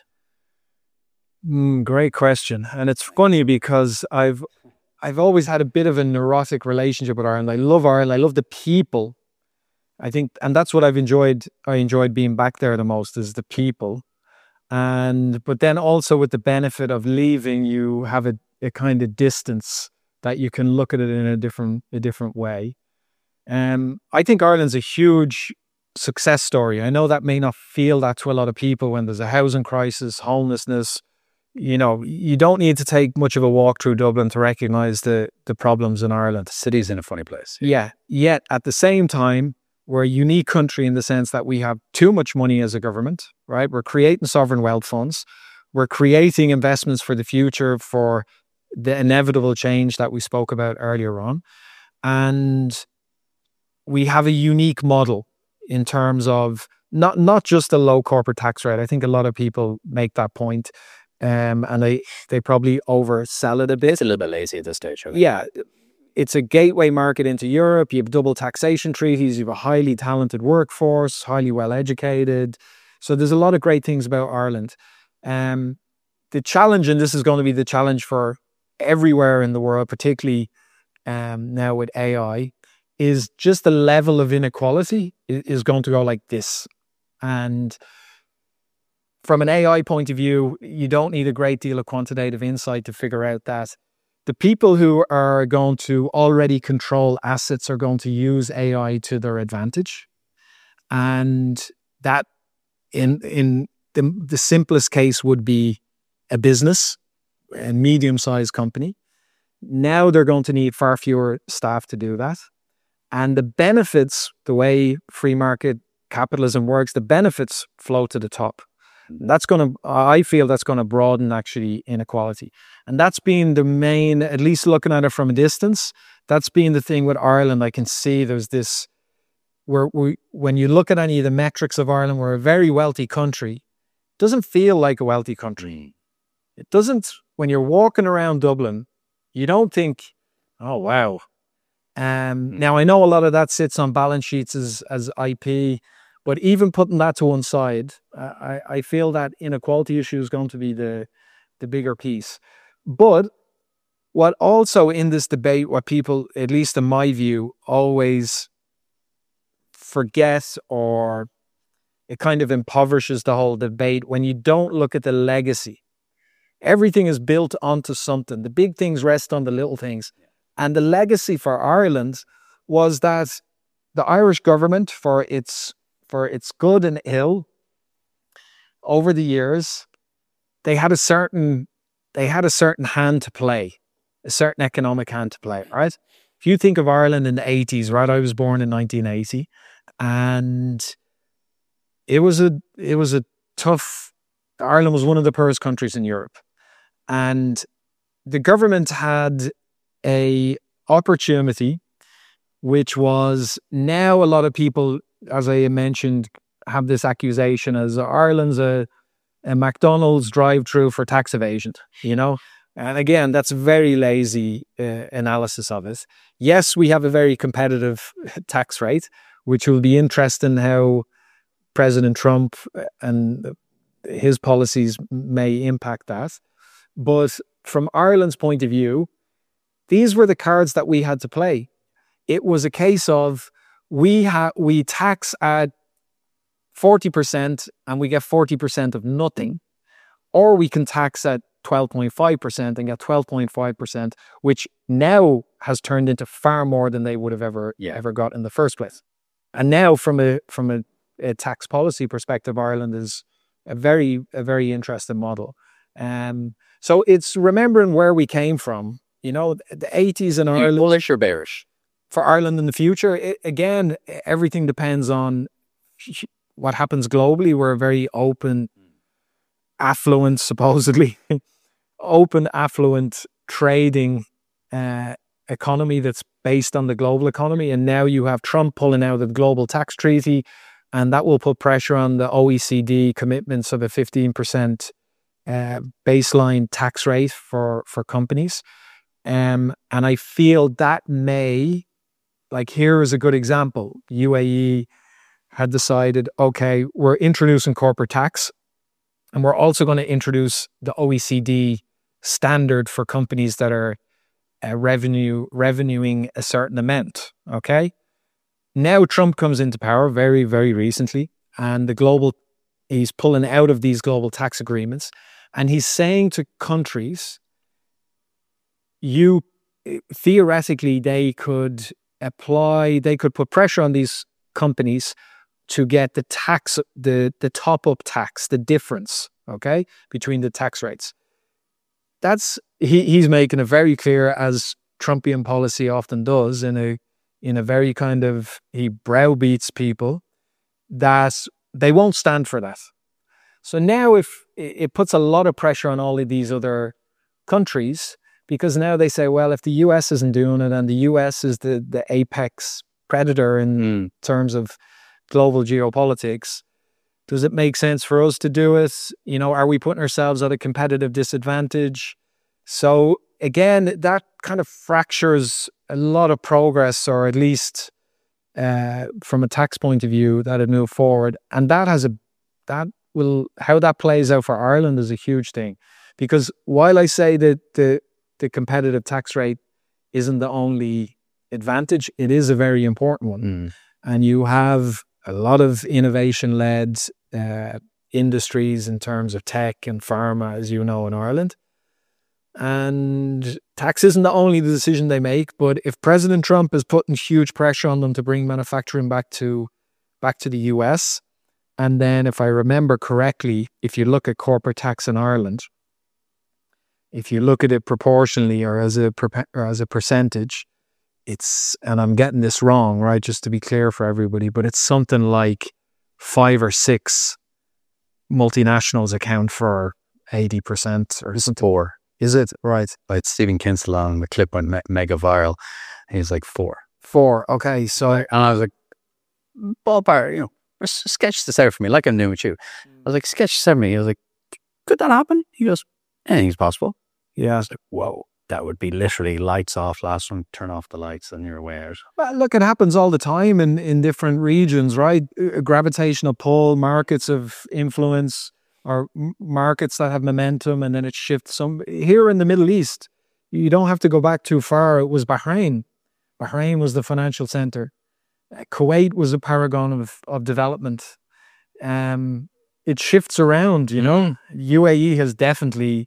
Great question. And it's funny because I've always had a bit of a neurotic relationship with Ireland. I love Ireland. I love the people. I think, and that's what I've enjoyed. I enjoyed being back there the most is the people. But then also with the benefit of leaving, you have a kind of distance that you can look at it in a different way. I think Ireland's a huge success story. I know that may not feel that to a lot of people when there's a housing crisis, homelessness. You know, you don't need to take much of a walk through Dublin to recognize the problems in Ireland. The city's in a funny place. Yeah. Yet at the same time, we're a unique country in the sense that we have too much money as a government, right? We're creating sovereign wealth funds. We're creating investments for the future for the inevitable change that we spoke about earlier on. And we have a unique model in terms of not just a low corporate tax rate. I think a lot of people make that point. And they probably oversell it a bit. It's a little bit lazy at this stage. Yeah. it's a gateway market into Europe. You have double taxation treaties. You have a highly talented workforce, highly well educated. So there's a lot of great things about Ireland. The challenge, and this is going to be the challenge for everywhere in the world, particularly now with AI, is just the level of inequality is going to go like this. And from an AI point of view, you don't need a great deal of quantitative insight to figure out that the people who are going to already control assets are going to use AI to their advantage. And that in the simplest case would be a business, a medium-sized company. Now they're going to need far fewer staff to do that. And the benefits, the way free market capitalism works, the benefits flow to the top. I feel that's going to broaden actually inequality. And that's been the main, at least looking at it from a distance, that's been the thing with Ireland. I can see there's this, when you look at any of the metrics of Ireland, we're a very wealthy country. It doesn't feel like a wealthy country. It doesn't, when you're walking around Dublin, you don't think, oh, wow. Now, I know a lot of that sits on balance sheets as IP, but even putting that to one side, I feel that inequality issue is going to be the bigger piece. But what also in this debate, what people, at least in my view, always forget, or it kind of impoverishes the whole debate when you don't look at the legacy. Everything is built onto something. The big things rest on the little things. And the legacy for Ireland was that the Irish government, for its good and ill, over the years, they had a certain hand to play, a certain economic hand to play, right? If you think of Ireland in the 80s, right? I was born in 1980, and it was a tough. Ireland was one of the poorest countries in Europe, and the government had a opportunity, which was, now a lot of people, as I mentioned, have this accusation as Ireland's a McDonald's drive-through for tax evasion, you know? And again, that's a very lazy analysis of it. Yes, we have a very competitive tax rate, which will be interesting how President Trump and his policies may impact that. But from Ireland's point of view, these were the cards that we had to play. It was a case of we tax at 40% and we get 40% of nothing, or we can tax at 12.5% and get 12.5%, which now has turned into far more than they would have ever got in the first place. And now, from a tax policy perspective, Ireland is a very interesting model. So it's remembering where we came from. You know, the 80s in Ireland. Bullish or bearish? For Ireland in the future, again, everything depends on what happens globally. We're a very open, affluent, supposedly, open, affluent trading economy that's based on the global economy. And now you have Trump pulling out of the global tax treaty, and that will put pressure on the OECD commitments of a 15% baseline tax rate for companies. And I feel that may, like, here is a good example. UAE had decided, okay, we're introducing corporate tax, and we're also going to introduce the OECD standard for companies that are revenuing a certain amount. Okay. Now Trump comes into power very, very recently, and he's pulling out of these global tax agreements, and he's saying to countries, theoretically, they could put pressure on these companies to get the tax, the top-up tax, the difference, okay, between the tax rates. He's making it very clear, as Trumpian policy often does, in a very kind of, he browbeats people, that they won't stand for that. So now if it puts a lot of pressure on all of these other countries, because now they say, well, if the US isn't doing it, and the US is the apex predator in terms of global geopolitics, does it make sense for us to do it? You know, are we putting ourselves at a competitive disadvantage? So again, that kind of fractures a lot of progress, or at least from a tax point of view, that had moved forward. And how that plays out for Ireland is a huge thing. Because while I say that the competitive tax rate isn't the only advantage, it is a very important one. And you have a lot of innovation-led industries in terms of tech and pharma, as you know, in Ireland. And tax isn't the only decision they make, but if President Trump is putting huge pressure on them to bring manufacturing back to the US, and then if I remember correctly, if you look at corporate tax in Ireland, if you look at it proportionally or as a percentage, it's, and I'm getting this wrong, right, just to be clear for everybody, but it's something like 5 or 6 multinationals account for 80% or something. 4. Is it? Right. Like Stephen Kinsella, the clip went mega viral. He's like 4. 4. Okay. So, and I was like, ballpark, sketch this out for me, like I'm doing with you. I was like, sketch this out for me. I was like, could that happen? He goes, anything's possible. Yeah. I was like, whoa, that would be literally lights off, last one, turn off the lights and you're away out. Well, look, it happens all the time in different regions, right? Gravitational pull, markets of influence, or markets that have momentum, and then it shifts. Here in the Middle East, you don't have to go back too far. It was Bahrain. Bahrain was the financial center. Kuwait was a paragon of development. It shifts around, UAE has definitely,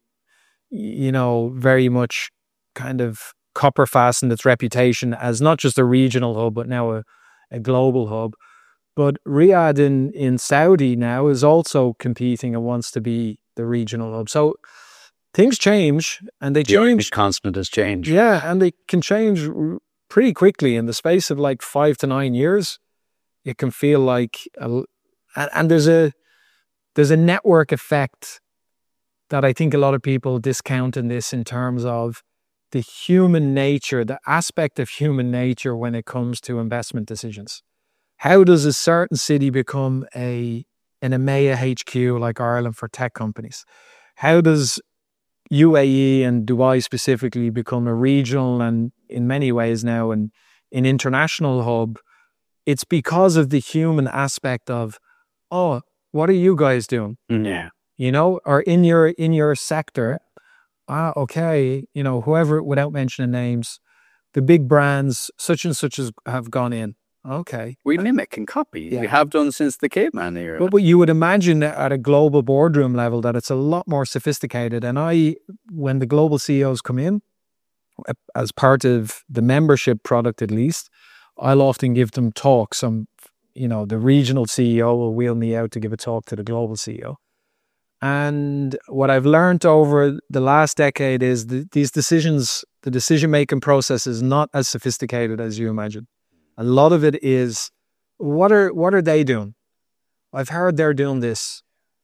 very much kind of copper fastened its reputation as not just a regional hub, but now a global hub. But Riyadh in Saudi now is also competing and wants to be the regional hub. So things change, and they change. The constant is change. Yeah, and they can change pretty quickly in the space of like 5 to 9 years. It can feel like, and there's a network effect that I think a lot of people discount in this, in terms of the human nature, the aspect of human nature when it comes to investment decisions. How does a certain city become an EMEA HQ like Ireland for tech companies? How does UAE and Dubai specifically become a regional, and in many ways now an international hub? It's because of the human aspect of, oh, what are you guys doing? Yeah. Or in your sector, okay, whoever, without mentioning names, the big brands such and such have gone in. Okay. We mimic and copy. Yeah. We have done since the caveman era. But you would imagine at a global boardroom level that it's a lot more sophisticated. And when the global CEOs come in, as part of the membership product at least, I'll often give them talks. The regional CEO will wheel me out to give a talk to the global CEO. And what I've learned over the last decade is these decisions, the decision-making process is not as sophisticated as you imagine. A lot of it is, what are they doing? I've heard they're doing this.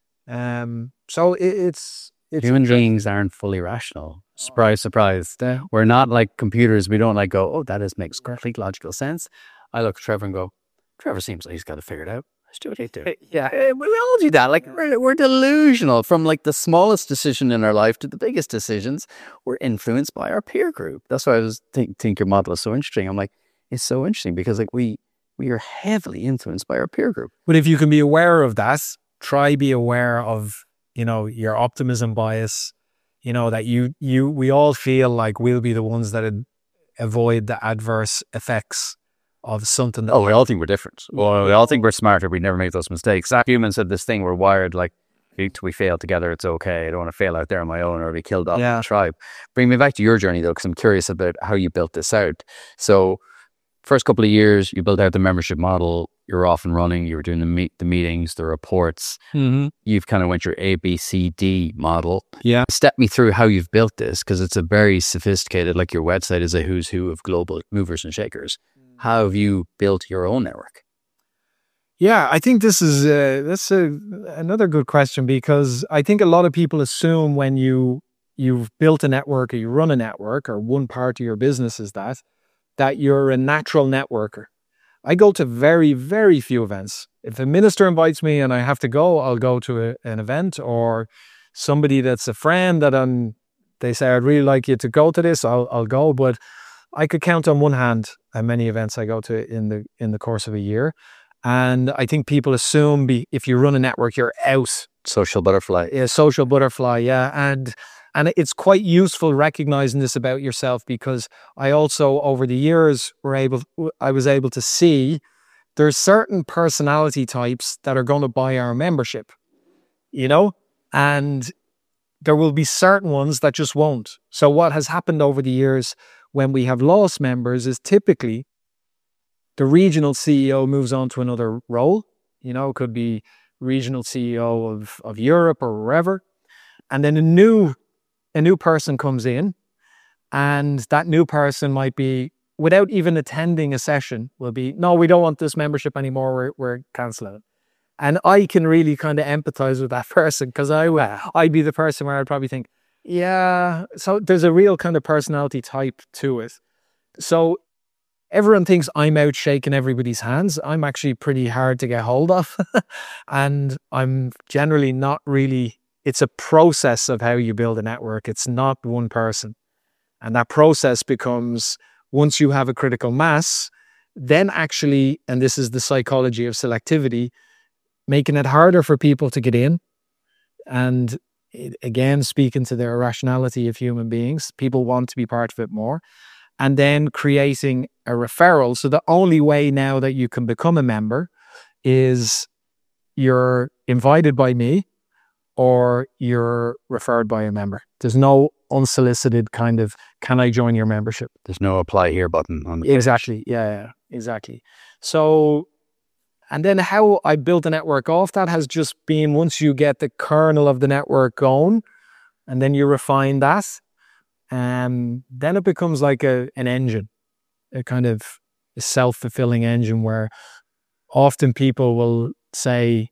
So it's human beings aren't fully rational. Surprise, surprise. We're not like computers. We don't go, oh, makes complete logical sense. I look at Trevor and go, Trevor seems like he's got it figured out. Let's do what he do. Yeah. We all do that. We're delusional. From the smallest decision in our life to the biggest decisions, we're influenced by our peer group. That's why I was think your model is so interesting. I'm like, it's so interesting because we are heavily influenced by our peer group. But if you can be aware of that, try be aware of, your optimism bias, that we all feel like we'll be the ones that avoid the adverse effects of something. We all think we're different. Well, we all think we're smarter. We never make those mistakes. Humans have this thing, we're wired we fail together, it's okay. I don't want to fail out there on my own or be killed off in the tribe. Bring me back to your journey though, because I'm curious about how you built this out. So first couple of years, you built out the membership model. You're off and running. You were doing the meetings, the reports. Mm-hmm. You've kind of went your ABCD model. Yeah. Step me through how you've built this, because it's a very sophisticated, your website is a who's who of global movers and shakers. How have you built your own network? Yeah, I think this is another good question, because I think a lot of people assume when you've built a network or you run a network or one part of your business is that you're a natural networker. I go to very, very few events. If a minister invites me and I have to go, I'll go to an event, or somebody that's a friend they say, I'd really like you to go to this, I'll go. But I could count on one hand how many events I go to in the course of a year. And I think people assume if you run a network, you're out. Social butterfly. Yeah, social butterfly, yeah. And it's quite useful recognizing this about yourself, because I also, over the years, I was able to see there's certain personality types that are going to buy our membership, and there will be certain ones that just won't. So what has happened over the years when we have lost members is typically the regional CEO moves on to another role. It could be regional CEO of Europe or wherever. And then a new person comes in, and that new person might be, without even attending a session, will be, no, we don't want this membership anymore. We're cancelling it. And I can really kind of empathize with that person, because I'd be the person where I'd probably think, yeah. So there's a real kind of personality type to it. So everyone thinks I'm out shaking everybody's hands. I'm actually pretty hard to get hold of. And I'm generally not really. It's a process of how you build a network. It's not one person. And that process becomes, once you have a critical mass, then actually, and this is the psychology of selectivity, making it harder for people to get in. And again, speaking to the irrationality of human beings, people want to be part of it more. And then creating a referral. So the only way now that you can become a member is you're invited by me, or you're referred by a member. There's no unsolicited kind of, can I join your membership? There's no apply here button on the Exactly. Yeah, exactly. So, and then how I built a network off that has just been, once you get the kernel of the network going, and then you refine that, then it becomes like an engine, a kind of a self-fulfilling engine, where often people will say,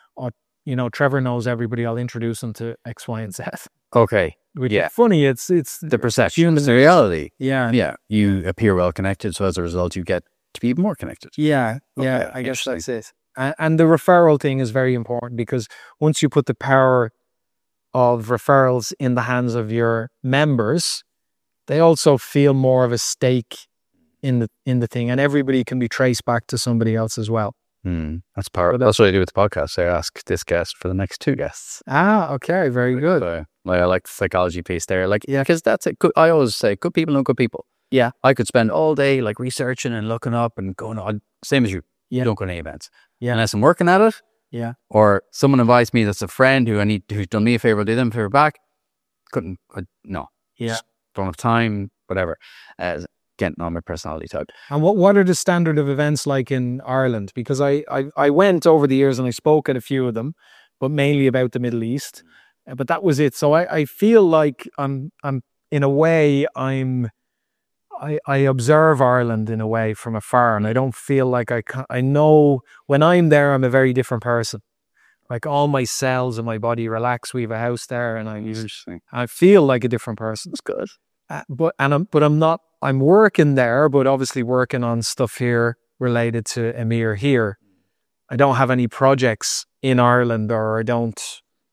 Trevor knows everybody, I'll introduce him to X, Y, and Z. Okay. Which is funny. It's the perception. It's the reality. Yeah. Yeah. You appear well connected, so as a result, you get to be more connected. Yeah. Yeah. I guess that's it. And the referral thing is very important, because once you put the power of referrals in the hands of your members, they also feel more of a stake in the thing, and everybody can be traced back to somebody else as well. That's powerful. That's what I do with the podcast. I ask this guest for the next two guests. Okay, very good. So, I like the psychology piece there. Because that's it. I always say, good people know good people. Yeah. I could spend all day researching and looking up and going on. Same as you. Yeah. Don't go to any events. Yeah. Unless I'm working at it. Yeah. Or someone invites me that's a friend who's done me a favor, I'll do them a favor back. No. Yeah. Just don't have time, whatever. Getting on my personality type. And what are the standard of events like in Ireland? Because I went over the years and I spoke at a few of them, but mainly about the Middle East. But that was it. So I feel like I'm in a way, I observe Ireland in a way from afar, and I don't feel like I know when I'm there, I'm a very different person. Like all my cells in my body relax. We have a house there, and I feel like a different person. That's good. I'm not. I'm working there, but obviously working on stuff here related to Emir here. I don't have any projects in Ireland, or I don't.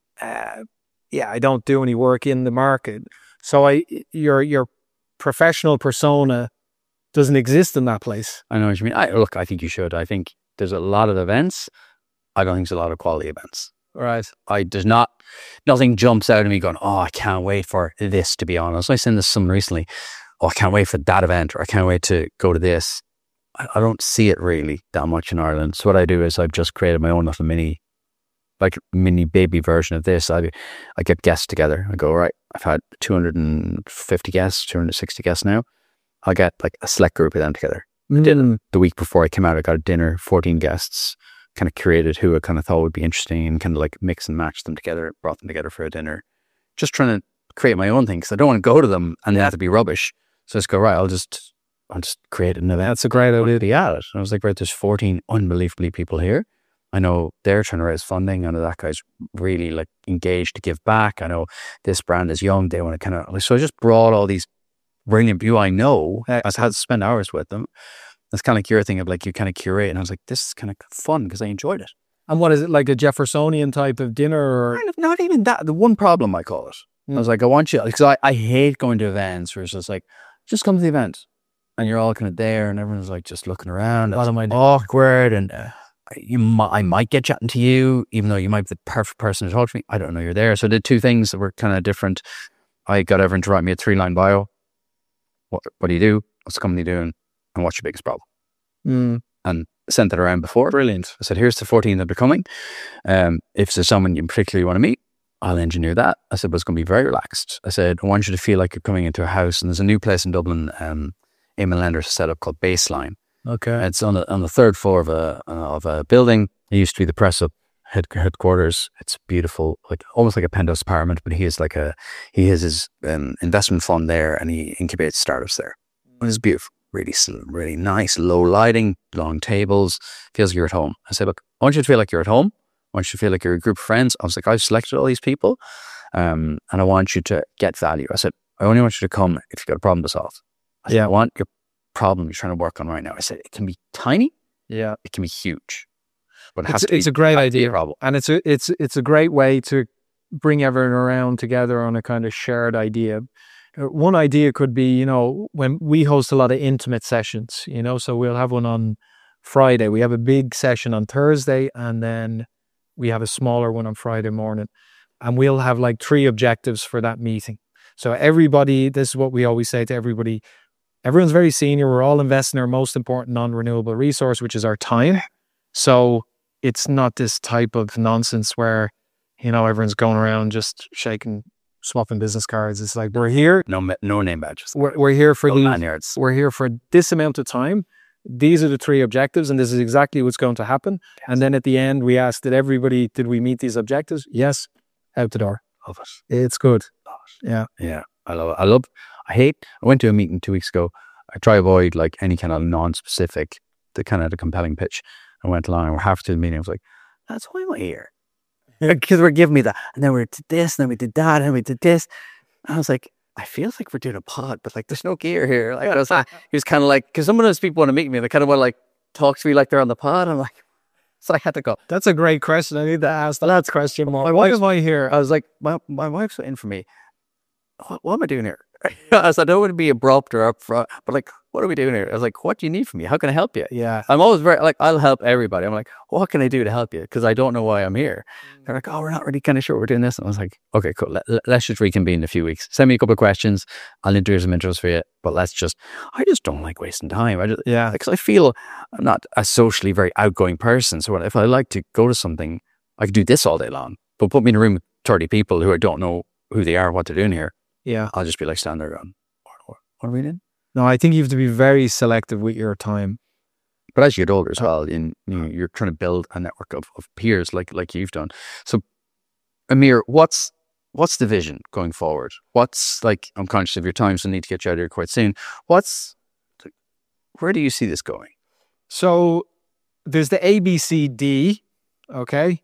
I don't do any work in the market. So your professional persona doesn't exist in that place. I know what you mean. I think you should. I think there's a lot of events. I don't think there's a lot of quality events. Right. Nothing jumps out at me going, oh, I can't wait for this, to be honest. I sent this to someone recently. Oh, I can't wait for that event, or I can't wait to go to this. I don't see it really that much in Ireland. So what I do is I've just created my own little mini baby version of this. I get guests together. I go, right, I've had 250 guests, 260 guests now. I'll get a select group of them together. The week before I came out, I got a dinner, 14 guests, kind of curated who I kind of thought would be interesting, and kind of mix and match them together, brought them together for a dinner. Just trying to create my own thing, because I don't want to go to them and they have to be rubbish. So I just go, right, I'll just create an event. That's a great idea. Be at it. And I was like, right, there's 14 unbelievably people here. I know they're trying to raise funding. I know that guy's really engaged to give back. I know this brand is young. They want to kind of, so I just brought all these brilliant people I know. I had to spend hours with them. That's kind of your thing of you kind of curate. And I was like, this is kind of fun because I enjoyed it. And what is it, like a Jeffersonian type of dinner? Or? Kind of, not even that. The one problem, I call it. I was like, I want you, because I hate going to events where it's just just come to the event. and you're all kind of there, and everyone's like just looking around. What It's am I doing? awkward, and I might get chatting to you, even though you might be the perfect person to talk to me. I don't know you're there. So I did two things that were kind of different. I got everyone to write me a 3-line bio. What do you do? What's the company doing? And what's your biggest problem? And sent that around before. Brilliant. I said, here's the 14 that are coming. If there's someone you particularly want to meet, I'll engineer that. I said, but it's going to be very relaxed. I said, I want you to feel like you're coming into a house, and there's a new place in Dublin, Eamon Lenders set up called Baseline. Okay. It's on the third floor of a building. It used to be the press up headquarters. It's beautiful, like almost like a penthouse apartment, but he has his investment fund there, and he incubates startups there. It's beautiful, really nice, low lighting, long tables, feels like you're at home. I said, look, I want you to feel like you're at home. I want you to feel like you're a group of friends. I was like, I've selected all these people, and I want you to get value. I said, I only want you to come if you've got a problem to solve. I said, I want your problem you're trying to work on right now. I said, it can be tiny, Yeah. it can be huge, but It's a great idea, and it's a great way to bring everyone around together on a kind of shared idea. One idea could be, when we host a lot of intimate sessions, so we'll have one on Friday. We have a big session on Thursday, and then we have a smaller one on Friday morning, and we'll have like 3 objectives for that meeting. So everybody, this is what we always say to everybody. Everyone's very senior. We're all investing in our most important non-renewable resource, which is our time. So it's not this type of nonsense where, everyone's going around just swapping business cards. It's like, we're here. No name badges. We're here for lanyards. We're here for this amount of time. These are the 3 objectives, and this is exactly what's going to happen. Yes. And then at the end, we ask, did we meet these objectives? Yes. Out the door. Love it. It's good. Yeah. Yeah. I love it. I went to a meeting 2 weeks ago. I try to avoid like any kind of non-specific, the compelling pitch. I went along, and we're halfway through the meeting. I was like, that's why am I here? Because we're giving me that. And then we did this, and then we did that, and we did this. And I was like, I feel like we're doing a pod, but like there's no gear here. Like he was kind of like, because some of those people want to meet me, they kind of want to like talk to me like they're on the pod. I'm like, so I had to go. That's a great question. I need to ask the lads question more. Why am I here? I was like, my wife's in for me. What am I doing here? I said, I don't want to be abrupt or upfront, but like, what are we doing here? I was like, what do you need from me? How can I help you? Yeah. I'm always very like, I'll help everybody. I'm like, what can I do to help you? Because I don't know why I'm here. They're like, oh, we're not really kind of sure we're doing this. And I was like, okay, cool. Let's just reconvene in a few weeks. Send me a couple of questions. I'll introduce some intros for you. But I just don't like wasting time. Because I feel I'm not a socially very outgoing person. So if I like to go to something, I could do this all day long. But put me in a room with 30 people who I don't know who they are, what they're doing here. Yeah. I'll just be like standing there going, what are we doing? No, I think you have to be very selective with your time. But as you get older as well, you're trying to build a network of peers like you've done. So, Amir, what's the vision going forward? What's like, I'm conscious of your time, so I need to get you out of here quite soon. Where do you see this going? So there's the ABCD, okay?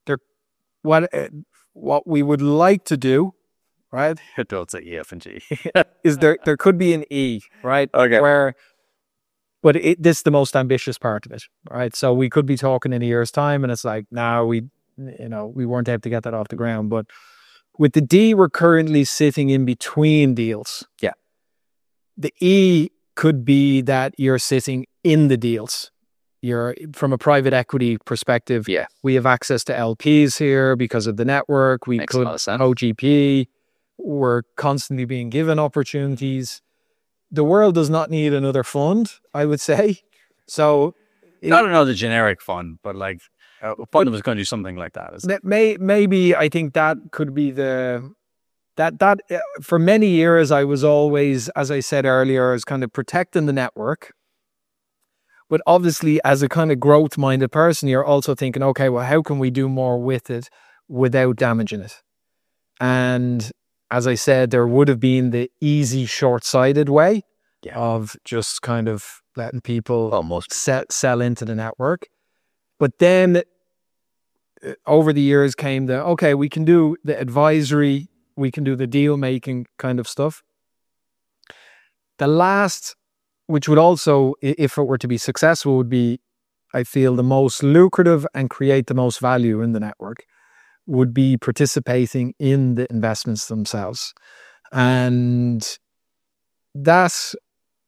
What we would like to do, right? Don't say E, F, and G. Is there could be an E, right? Okay. But this is the most ambitious part of it, right? So we could be talking in a year's time, and it's like, we weren't able to get that off the ground. But with the D, we're currently sitting in between deals. Yeah. The E could be that you're sitting in the deals. You're from a private equity perspective. Yeah. We have access to LPs here because of the network. We could OGP. We're constantly being given opportunities. The world does not need another fund, I would say. So, not another generic fund, but like a fund that was going to do something like that. Maybe I think that could be that for many years I was always, as I said earlier, I was kind of protecting the network. But obviously, as a kind of growth-minded person, you're also thinking, okay, well, how can we do more with it without damaging it? And as I said, there would have been the easy, short-sighted way of just kind of letting people almost sell into the network. But then over the years came we can do the advisory, we can do the deal-making kind of stuff. The last, which would also, if it were to be successful, would be, I feel, the most lucrative and create the most value in the network, would be participating in the investments themselves. And that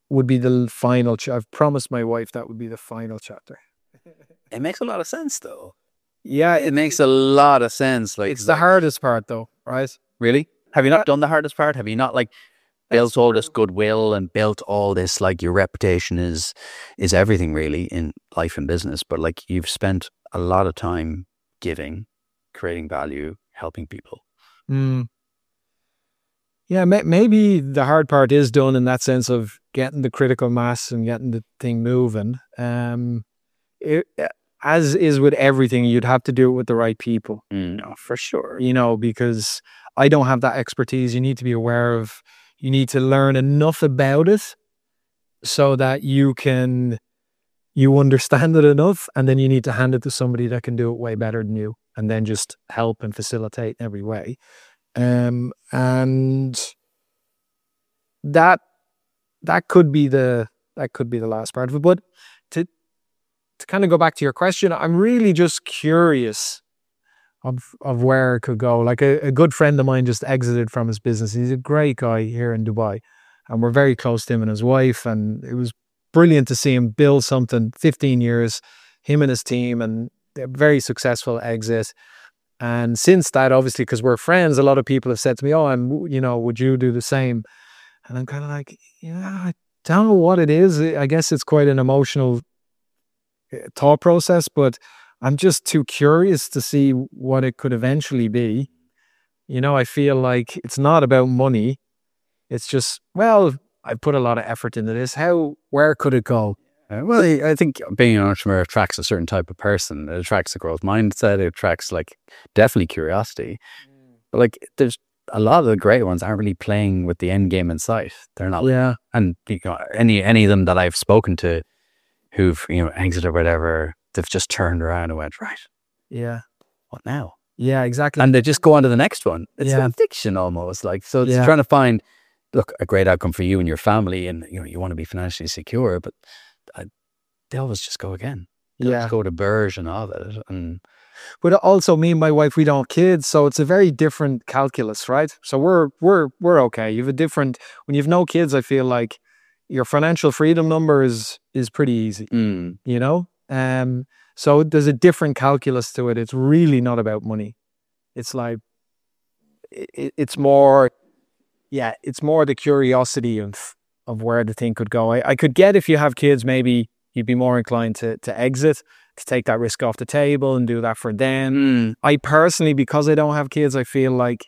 would be the final. I've promised my wife that would be the final chapter. It makes a lot of sense, though. Yeah, It makes a lot of sense. Like, it's the hardest part, though, right? really? Have you not done the hardest part? Have you not like built all this goodwill and built all this, like, your reputation is everything really in life and business, but like you've spent a lot of time giving, creating value, helping people. Yeah, maybe the hard part is done in that sense of getting the critical mass and getting the thing moving. As is with everything, you'd have to do it with the right people. No, for sure. Because I don't have that expertise. You need to be aware of, you need to learn enough about it so that you understand it enough, and then you need to hand it to somebody that can do it way better than you, and then just help and facilitate in every way. And that could be the last part of it. But to kind of go back to your question, I'm really just curious of where it could go. Like a good friend of mine just exited from his business. He's a great guy here in Dubai, and we're very close to him and his wife, and it was brilliant to see him build something, 15 years, him and his team, and a very successful exit. And since that, obviously, because we're friends, a lot of people have said to me, would you do the same? And I'm kind of like, I don't know what it is. I guess it's quite an emotional thought process, but I'm just too curious to see what it could eventually be. I feel like it's not about money. It's just, I put a lot of effort into this. Where could it go? Well, I think being an entrepreneur attracts a certain type of person. It attracts a growth mindset. It attracts, like, definitely curiosity. But like, there's a lot of the great ones aren't really playing with the end game in sight. They're not. Yeah. And any of them that I've spoken to who've exited or whatever, they've just turned around and went, right. Yeah. What now? Yeah, exactly. And they just go on to the next one. It's an addiction almost. Like, so it's trying to find, look, a great outcome for you and your family, and you want to be financially secure, but they always just go again. They just go to Burj and all that. But also, me and my wife, we don't have kids, so it's a very different calculus, right? So we're okay. You have a different, when you've no kids, I feel like your financial freedom number is pretty easy. So there's a different calculus to it. It's really not about money. It's like, it's more the curiosity of where the thing could go. I could get, if you have kids, maybe you'd be more inclined to exit, to take that risk off the table and do that for them. I personally, because I don't have kids, I feel like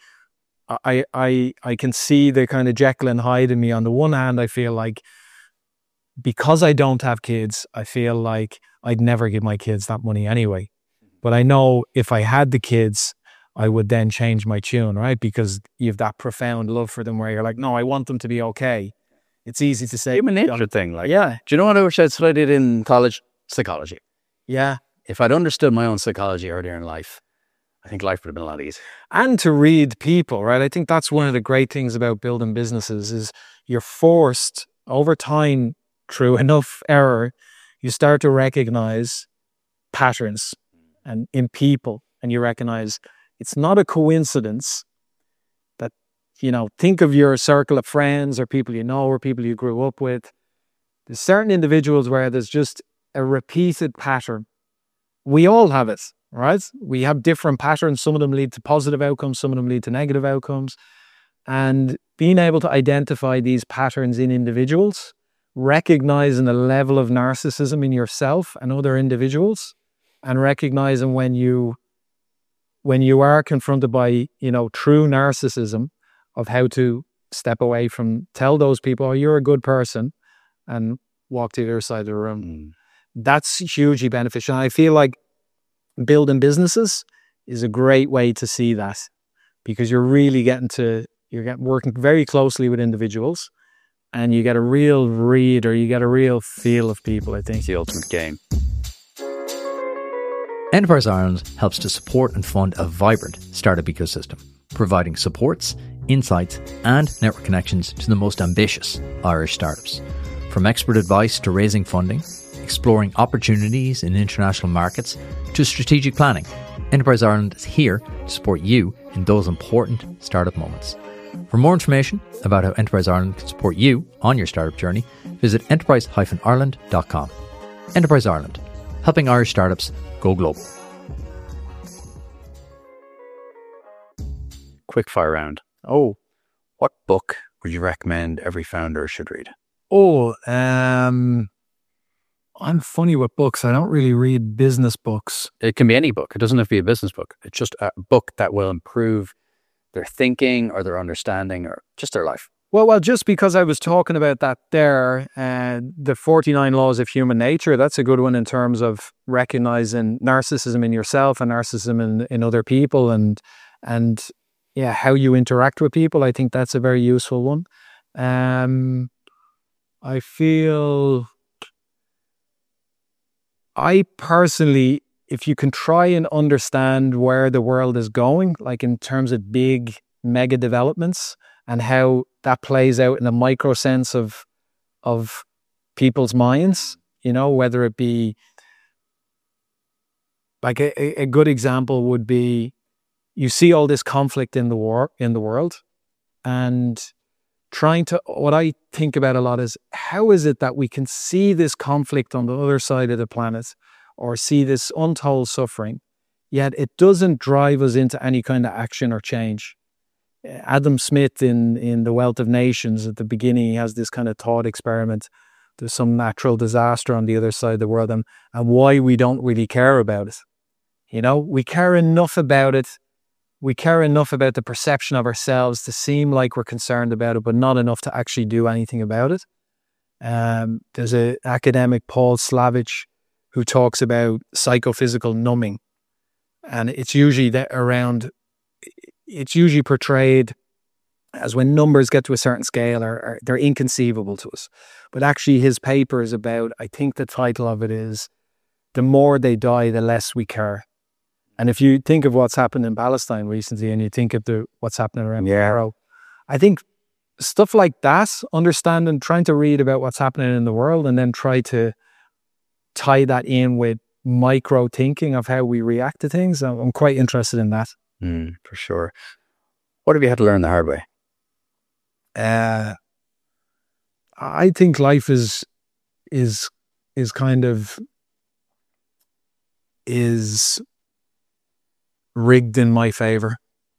I can see the kind of Jekyll and Hyde in me. On the one hand, I feel like because I don't have kids, I feel like I'd never give my kids that money anyway. But I know if I had the kids, I would then change my tune, right? Because you have that profound love for them where you're like, no, I want them to be okay. It's easy to say. Human nature thing. Like, yeah. Do you know what I wish I'd studied in college? Psychology. Yeah. If I'd understood my own psychology earlier in life, I think life would have been a lot easier. And to read people, right? I think that's one of the great things about building businesses is you're forced over time, through enough error, you start to recognize patterns and in people, and you recognize it's not a coincidence that, think of your circle of friends or people you know or people you grew up with. There's certain individuals where there's just a repeated pattern. We all have it, right? We have different patterns. Some of them lead to positive outcomes. Some of them lead to negative outcomes. And being able to identify these patterns in individuals, recognizing the level of narcissism in yourself and other individuals, and recognizing when you are confronted by, true narcissism, of how to step away from, tell those people, oh, you're a good person, and walk to the other side of the room. That's hugely beneficial. And I feel like building businesses is a great way to see that, because you're really working very closely with individuals, and you get a real read, or you get a real feel of people, I think. It's the ultimate game. Enterprise Ireland helps to support and fund a vibrant startup ecosystem, providing supports, insights, and network connections to the most ambitious Irish startups. From expert advice to raising funding, exploring opportunities in international markets, to strategic planning, Enterprise Ireland is here to support you in those important startup moments. For more information about how Enterprise Ireland can support you on your startup journey, visit enterprise-ireland.com. Enterprise Ireland, helping Irish startups go global. Quick fire round. Oh, What book would you recommend every founder should read? I'm funny with books. I don't really read business books. It can be any book. It doesn't have to be a business book. It's just a book that will improve their thinking or their understanding or just their life. Well, just because I was talking about that there, the 49 Laws of Human Nature, that's a good one in terms of recognizing narcissism in yourself and narcissism in other people and how you interact with people. I think that's a very useful one. I feel, I personally, if you can try and understand where the world is going, like in terms of big mega developments and how that plays out in a micro sense of people's minds, whether it be like a good example would be you see all this conflict in the world and what I think about a lot is how is it that we can see this conflict on the other side of the planet or see this untold suffering, yet it doesn't drive us into any kind of action or change. Adam Smith in The Wealth of Nations, at the beginning, he has this kind of thought experiment. There's some natural disaster on the other side of the world and why we don't really care about it. We care enough about it. We care enough about the perception of ourselves to seem like we're concerned about it, but not enough to actually do anything about it. There's an academic, Paul Slavich, who talks about psychophysical numbing. And it's usually portrayed as when numbers get to a certain scale, or they're inconceivable to us. But actually his paper is about, I think the title of it is, The More They Die, the Less We Care. And if you think of what's happened in Palestine recently and you think of what's happening around Cairo, I think stuff like that, understanding, trying to read about what's happening in the world and then try to tie that in with micro thinking of how we react to things, I'm quite interested in that. For sure. What have you had to learn the hard way? I think life is rigged in my favor,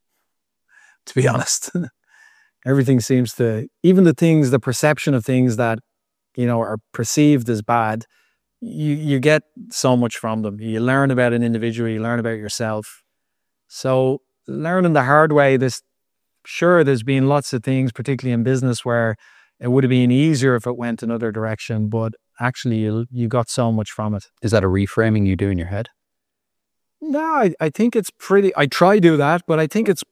to be honest. Everything seems to, even the perception of things that, are perceived as bad, you get so much from them. You learn about an individual, you learn about yourself. So learning the hard way, there's been lots of things, particularly in business, where it would have been easier if it went another direction, but actually you got so much from it. Is that a reframing you do in your head? No, I think it's I try to do that, but I think it's,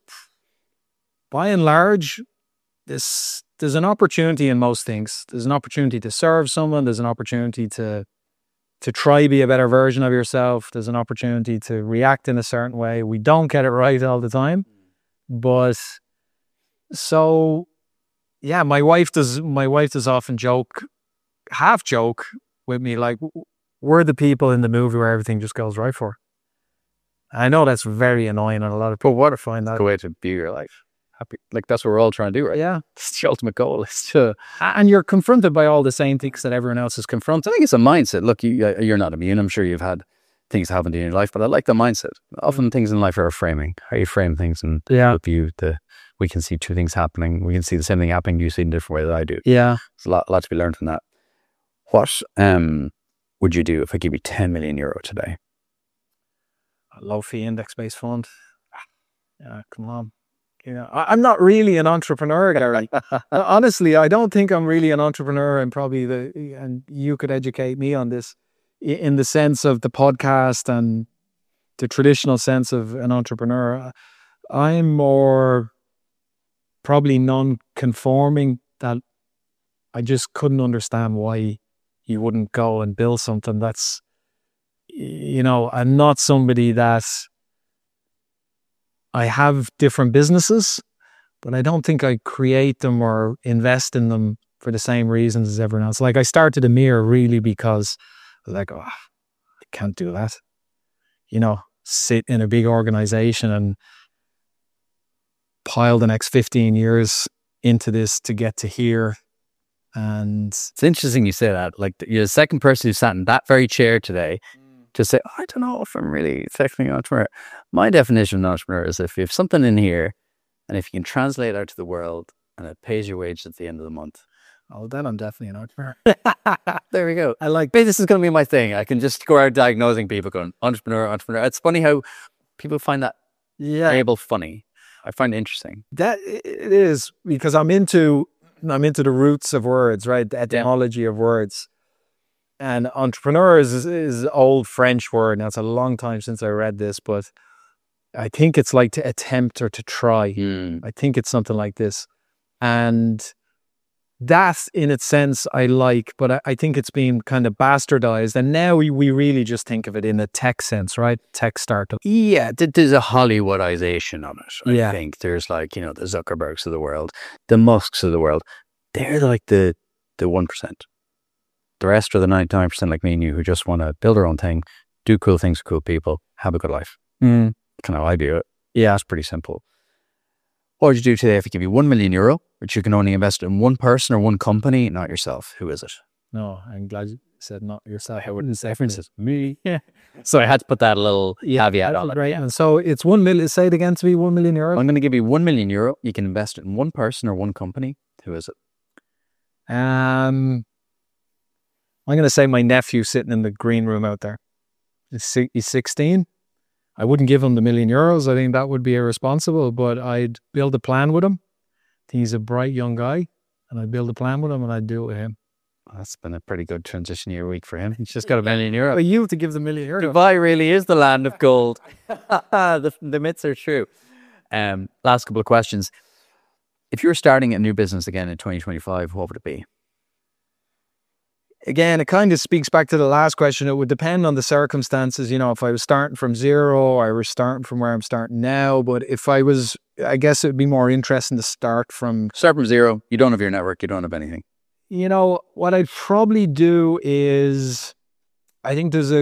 by and large, there's an opportunity in most things. There's an opportunity to serve someone. There's an opportunity to try be a better version of yourself. There's an opportunity to react in a certain way. We don't get it right all the time, but so, yeah, my wife does often half joke with me, like, we're the people in the movie where everything just goes right for. I know that's very annoying on a lot of people. What I find that the way to view your life. Happy, like that's what we're all trying to do, right? Yeah, it's the ultimate goal. Is to, and you're confronted by all the same things that everyone else is confronted. I think it's a mindset. Look, you're not immune. I'm sure you've had things happen to you in your life, but I like the mindset. Often things in life are a framing. How you frame things, and view we can see two things happening. We can see the same thing happening. You see it in a different way that I do. Yeah, there's a lot to be learned from that. What would you do if I give you 10 million euro today? A low fee index based fund. Come on. I'm not really an entrepreneur, Gary. Honestly, I don't think I'm really an entrepreneur, and and you could educate me on this, in the sense of the podcast and the traditional sense of an entrepreneur. I'm more probably non-conforming, that I just couldn't understand why you wouldn't go and build something that's, I'm not somebody that, I have different businesses, but I don't think I create them or invest in them for the same reasons as everyone else. Like, I started Amir really because I was like, I can't do that. Sit in a big organization and pile the next 15 years into this to get to here. And it's interesting you say that. Like, you're the second person who sat in that very chair today to say, I don't know if I'm really technically an entrepreneur. My definition of an entrepreneur is if you have something in here and if you can translate it out to the world and it pays your wage at the end of the month. Oh, then I'm definitely an entrepreneur. There we go. I like Maybe this is going to be my thing. I can just go out diagnosing people going, entrepreneur. It's funny how people find that label funny. I find it interesting. That it is, because I'm into the roots of words, right? The etymology of words. And entrepreneur is an old French word. Now, it's a long time since I read this, but I think it's like to attempt or to try. I think it's something like this. And that, in its sense, I like, but I think it's been kind of bastardized. And now we really just think of it in a tech sense, right? Tech startup. Yeah, there's a Hollywoodization on it. I think there's like, the Zuckerbergs of the world, the Musks of the world. They're like the 1%. The rest are the 99% like me and you who just want to build our own thing, do cool things with cool people, have a good life. Kind of how I view it. Yeah, it's pretty simple. What would you do today if I give you €1 million, which you can only invest in one person or one company, not yourself? Who is it? No, I'm glad you said not yourself. I wouldn't say me. Yeah. So I had to put that little caveat on it. Right. And so it's 1 million. Say it again to me, €1 million. I'm going to give you €1 million. You can invest it in one person or one company. Who is it? I'm going to say my nephew sitting in the green room out there. He's 16. I wouldn't give him the €1 million. I think that would be irresponsible, but I'd build a plan with him. He's a bright young guy, and I'd build a plan with him, and I'd do it with him. That's been a pretty good transition year week for him. He's just got €1 million. For you to give the €1 million. Dubai really is the land of gold. The myths are true. Last couple of questions. If you were starting a new business again in 2025, what would it be? Again, it kind of speaks back to the last question. It would depend on the circumstances. If I was starting from zero, or I was starting from where I'm starting now. But if I was, I guess it would be more interesting to start from zero. You don't have your network. You don't have anything. What I'd probably do is, I think there's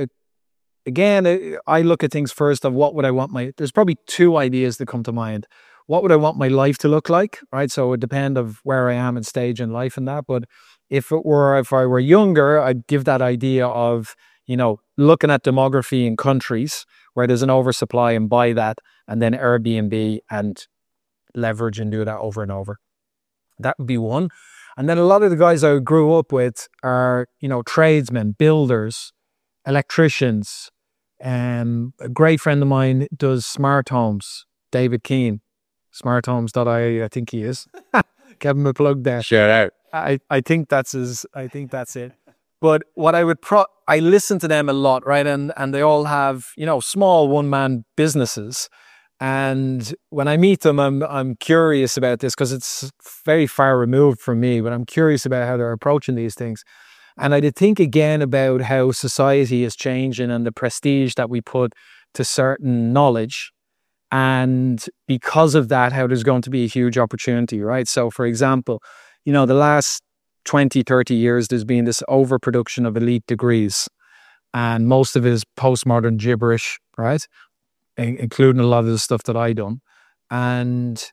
I look at things first of what would I want there's probably two ideas that come to mind. What would I want my life to look like, right? So it would depend of where I am in stage in life and that. But if I were younger, I'd give that idea of, looking at demography in countries where there's an oversupply and buy that, and then Airbnb and leverage and do that over and over. That would be one. And then a lot of the guys I grew up with are, tradesmen, builders, electricians. A great friend of mine does smart homes, David Keane, smarthomes.ie, I think he is. Give him a plug there. Shout out. I think that's it. But what I would I listen to them a lot, right? And they all have, small one-man businesses. And when I meet them, I'm curious about this because it's very far removed from me, but I'm curious about how they're approaching these things. And I did think again about how society is changing and the prestige that we put to certain knowledge. And because of that, how there's going to be a huge opportunity, right? So for example, the last 20, 30 years, there's been this overproduction of elite degrees. And most of it is postmodern gibberish, right? Including a lot of the stuff that I done. And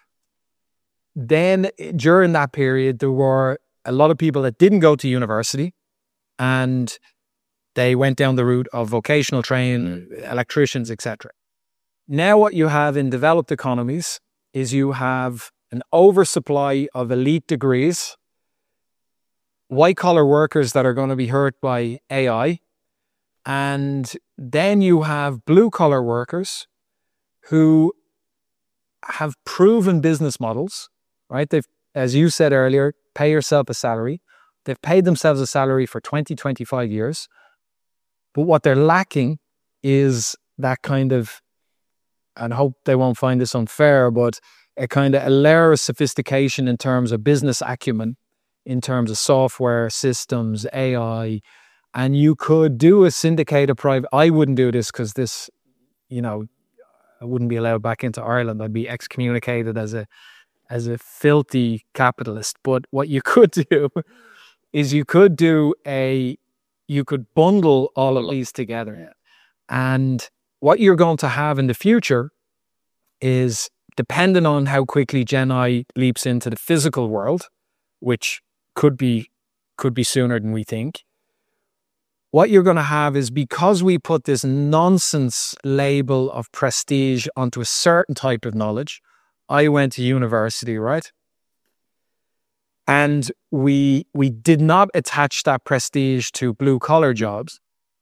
then during that period, there were a lot of people that didn't go to university and they went down the route of vocational training, electricians, etc. Now what you have in developed economies is you have an oversupply of elite degrees, white-collar workers that are going to be hurt by AI, and then you have blue-collar workers who have proven business models, right? They've, as you said earlier, pay yourself a salary. They've paid themselves a salary for 20, 25 years. But what they're lacking is that kind of, and I hope they won't find this unfair, but a kind of a layer of sophistication in terms of business acumen, in terms of software, systems, AI. And you could do a syndicated private. I wouldn't do this because this, I wouldn't be allowed back into Ireland. I'd be excommunicated as a filthy capitalist. But what you could do is you could bundle all of these together. And what you're going to have in the future is depending on how quickly Gen I leaps into the physical world, which could be sooner than we think, what you're going to have is, because we put this nonsense label of prestige onto a certain type of knowledge. I went to university, right? And we did not attach that prestige to blue collar jobs.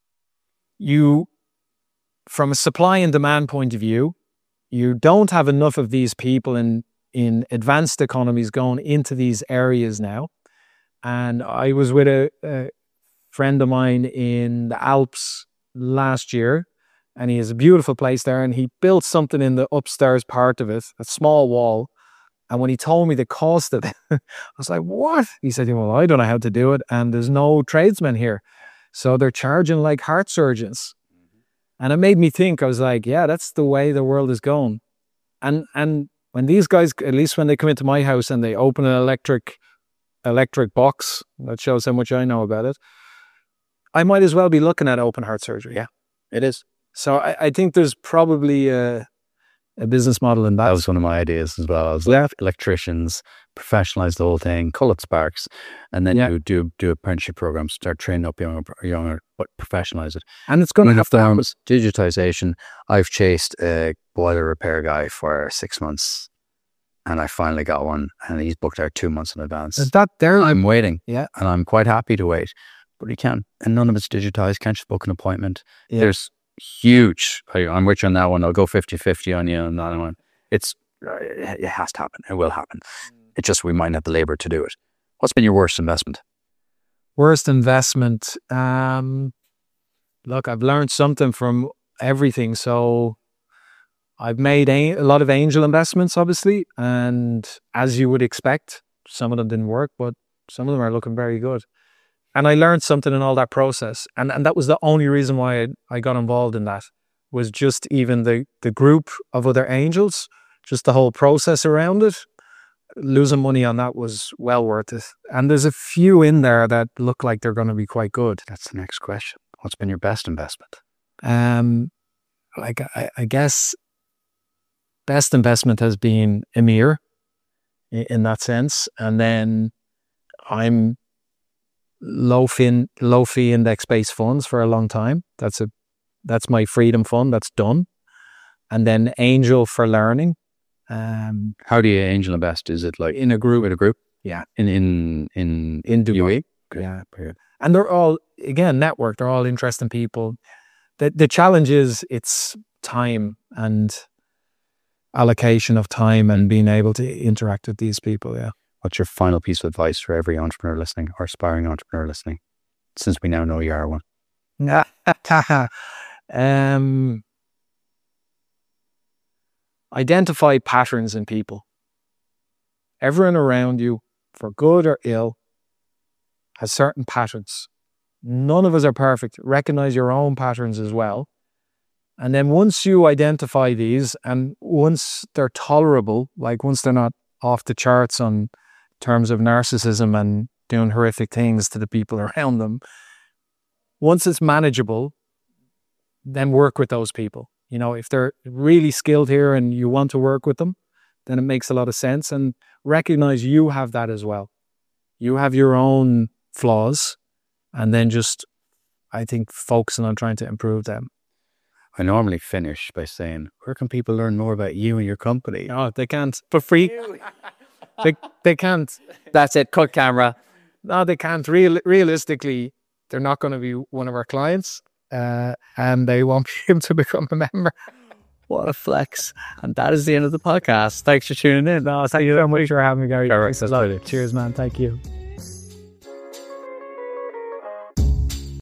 From a supply and demand point of view, you don't have enough of these people in advanced economies going into these areas now. And I was with a friend of mine in the Alps last year, and he has a beautiful place there, and he built something in the upstairs part of it, a small wall. And when he told me the cost of it, I was like, what? He said, well, I don't know how to do it, and there's no tradesmen here. So they're charging like heart surgeons. And it made me think. I was like, yeah, that's the way the world is going. And when these guys, at least when they come into my house and they open an electric box, that shows how much I know about it, I might as well be looking at open heart surgery. Yeah, it is. So I think there's probably a business model in that. That was one of my ideas as well. I was like, electricians, professionalize the whole thing, call it sparks, and then you do apprenticeship programs, start training up younger, but professionalize it. And it's going to have to happen. Digitization. I've chased a boiler repair guy for 6 months, and I finally got one, and he's booked out 2 months in advance. Is that there? I'm waiting. Yeah. And I'm quite happy to wait. But you can't, and none of it's digitized. Can't just book an appointment. Yeah. There's huge. I'm with you on that one. I'll go 50-50 on you on that one. It has to happen. It will happen. It's just we might not have the labor to do it. What's been your worst investment? Worst investment? Look, I've learned something from everything. So I've made a lot of angel investments, obviously, and as you would expect, some of them didn't work, but some of them are looking very good. And I learned something in all that process. And that was the only reason why I got involved in that, was just even the group of other angels, just the whole process around it. Losing money on that was well worth it. And there's a few in there that look like they're going to be quite good. That's the next question. What's been your best investment? I guess best investment has been Emir in that sense. And then I'm low fee index-based funds for a long time. That's my freedom fund. That's done. And then Angel for learning. How do you angel invest? Is it like in a group? With a group? Yeah. In Dubai. UAE? Yeah. And they're all, again, network. They're all interesting people. The challenge is it's time and allocation of time and being able to interact with these people. Yeah. What's your final piece of advice for every entrepreneur listening or aspiring entrepreneur listening, since we now know you are one? Identify patterns in people. Everyone around you, for good or ill, has certain patterns. None of us are perfect. Recognize your own patterns as well. And then once you identify these, and once they're tolerable, like once they're not off the charts on terms of narcissism and doing horrific things to the people around them, once it's manageable, then work with those people. You know, if they're really skilled here and you want to work with them, then it makes a lot of sense. And recognize you have that as well. You have your own flaws, and then just, I think, focusing on trying to improve them. I normally finish by saying, where can people learn more about you and your company? Oh, they can't. For free. They can't. That's it. Cut camera. No, they can't. Realistically, they're not going to be one of our clients, and they won't be able to become a member. What a flex. And that is the end of the podcast. Thanks for tuning in. No, thank you so much for having me, Gary. Cheers, man. Thank you.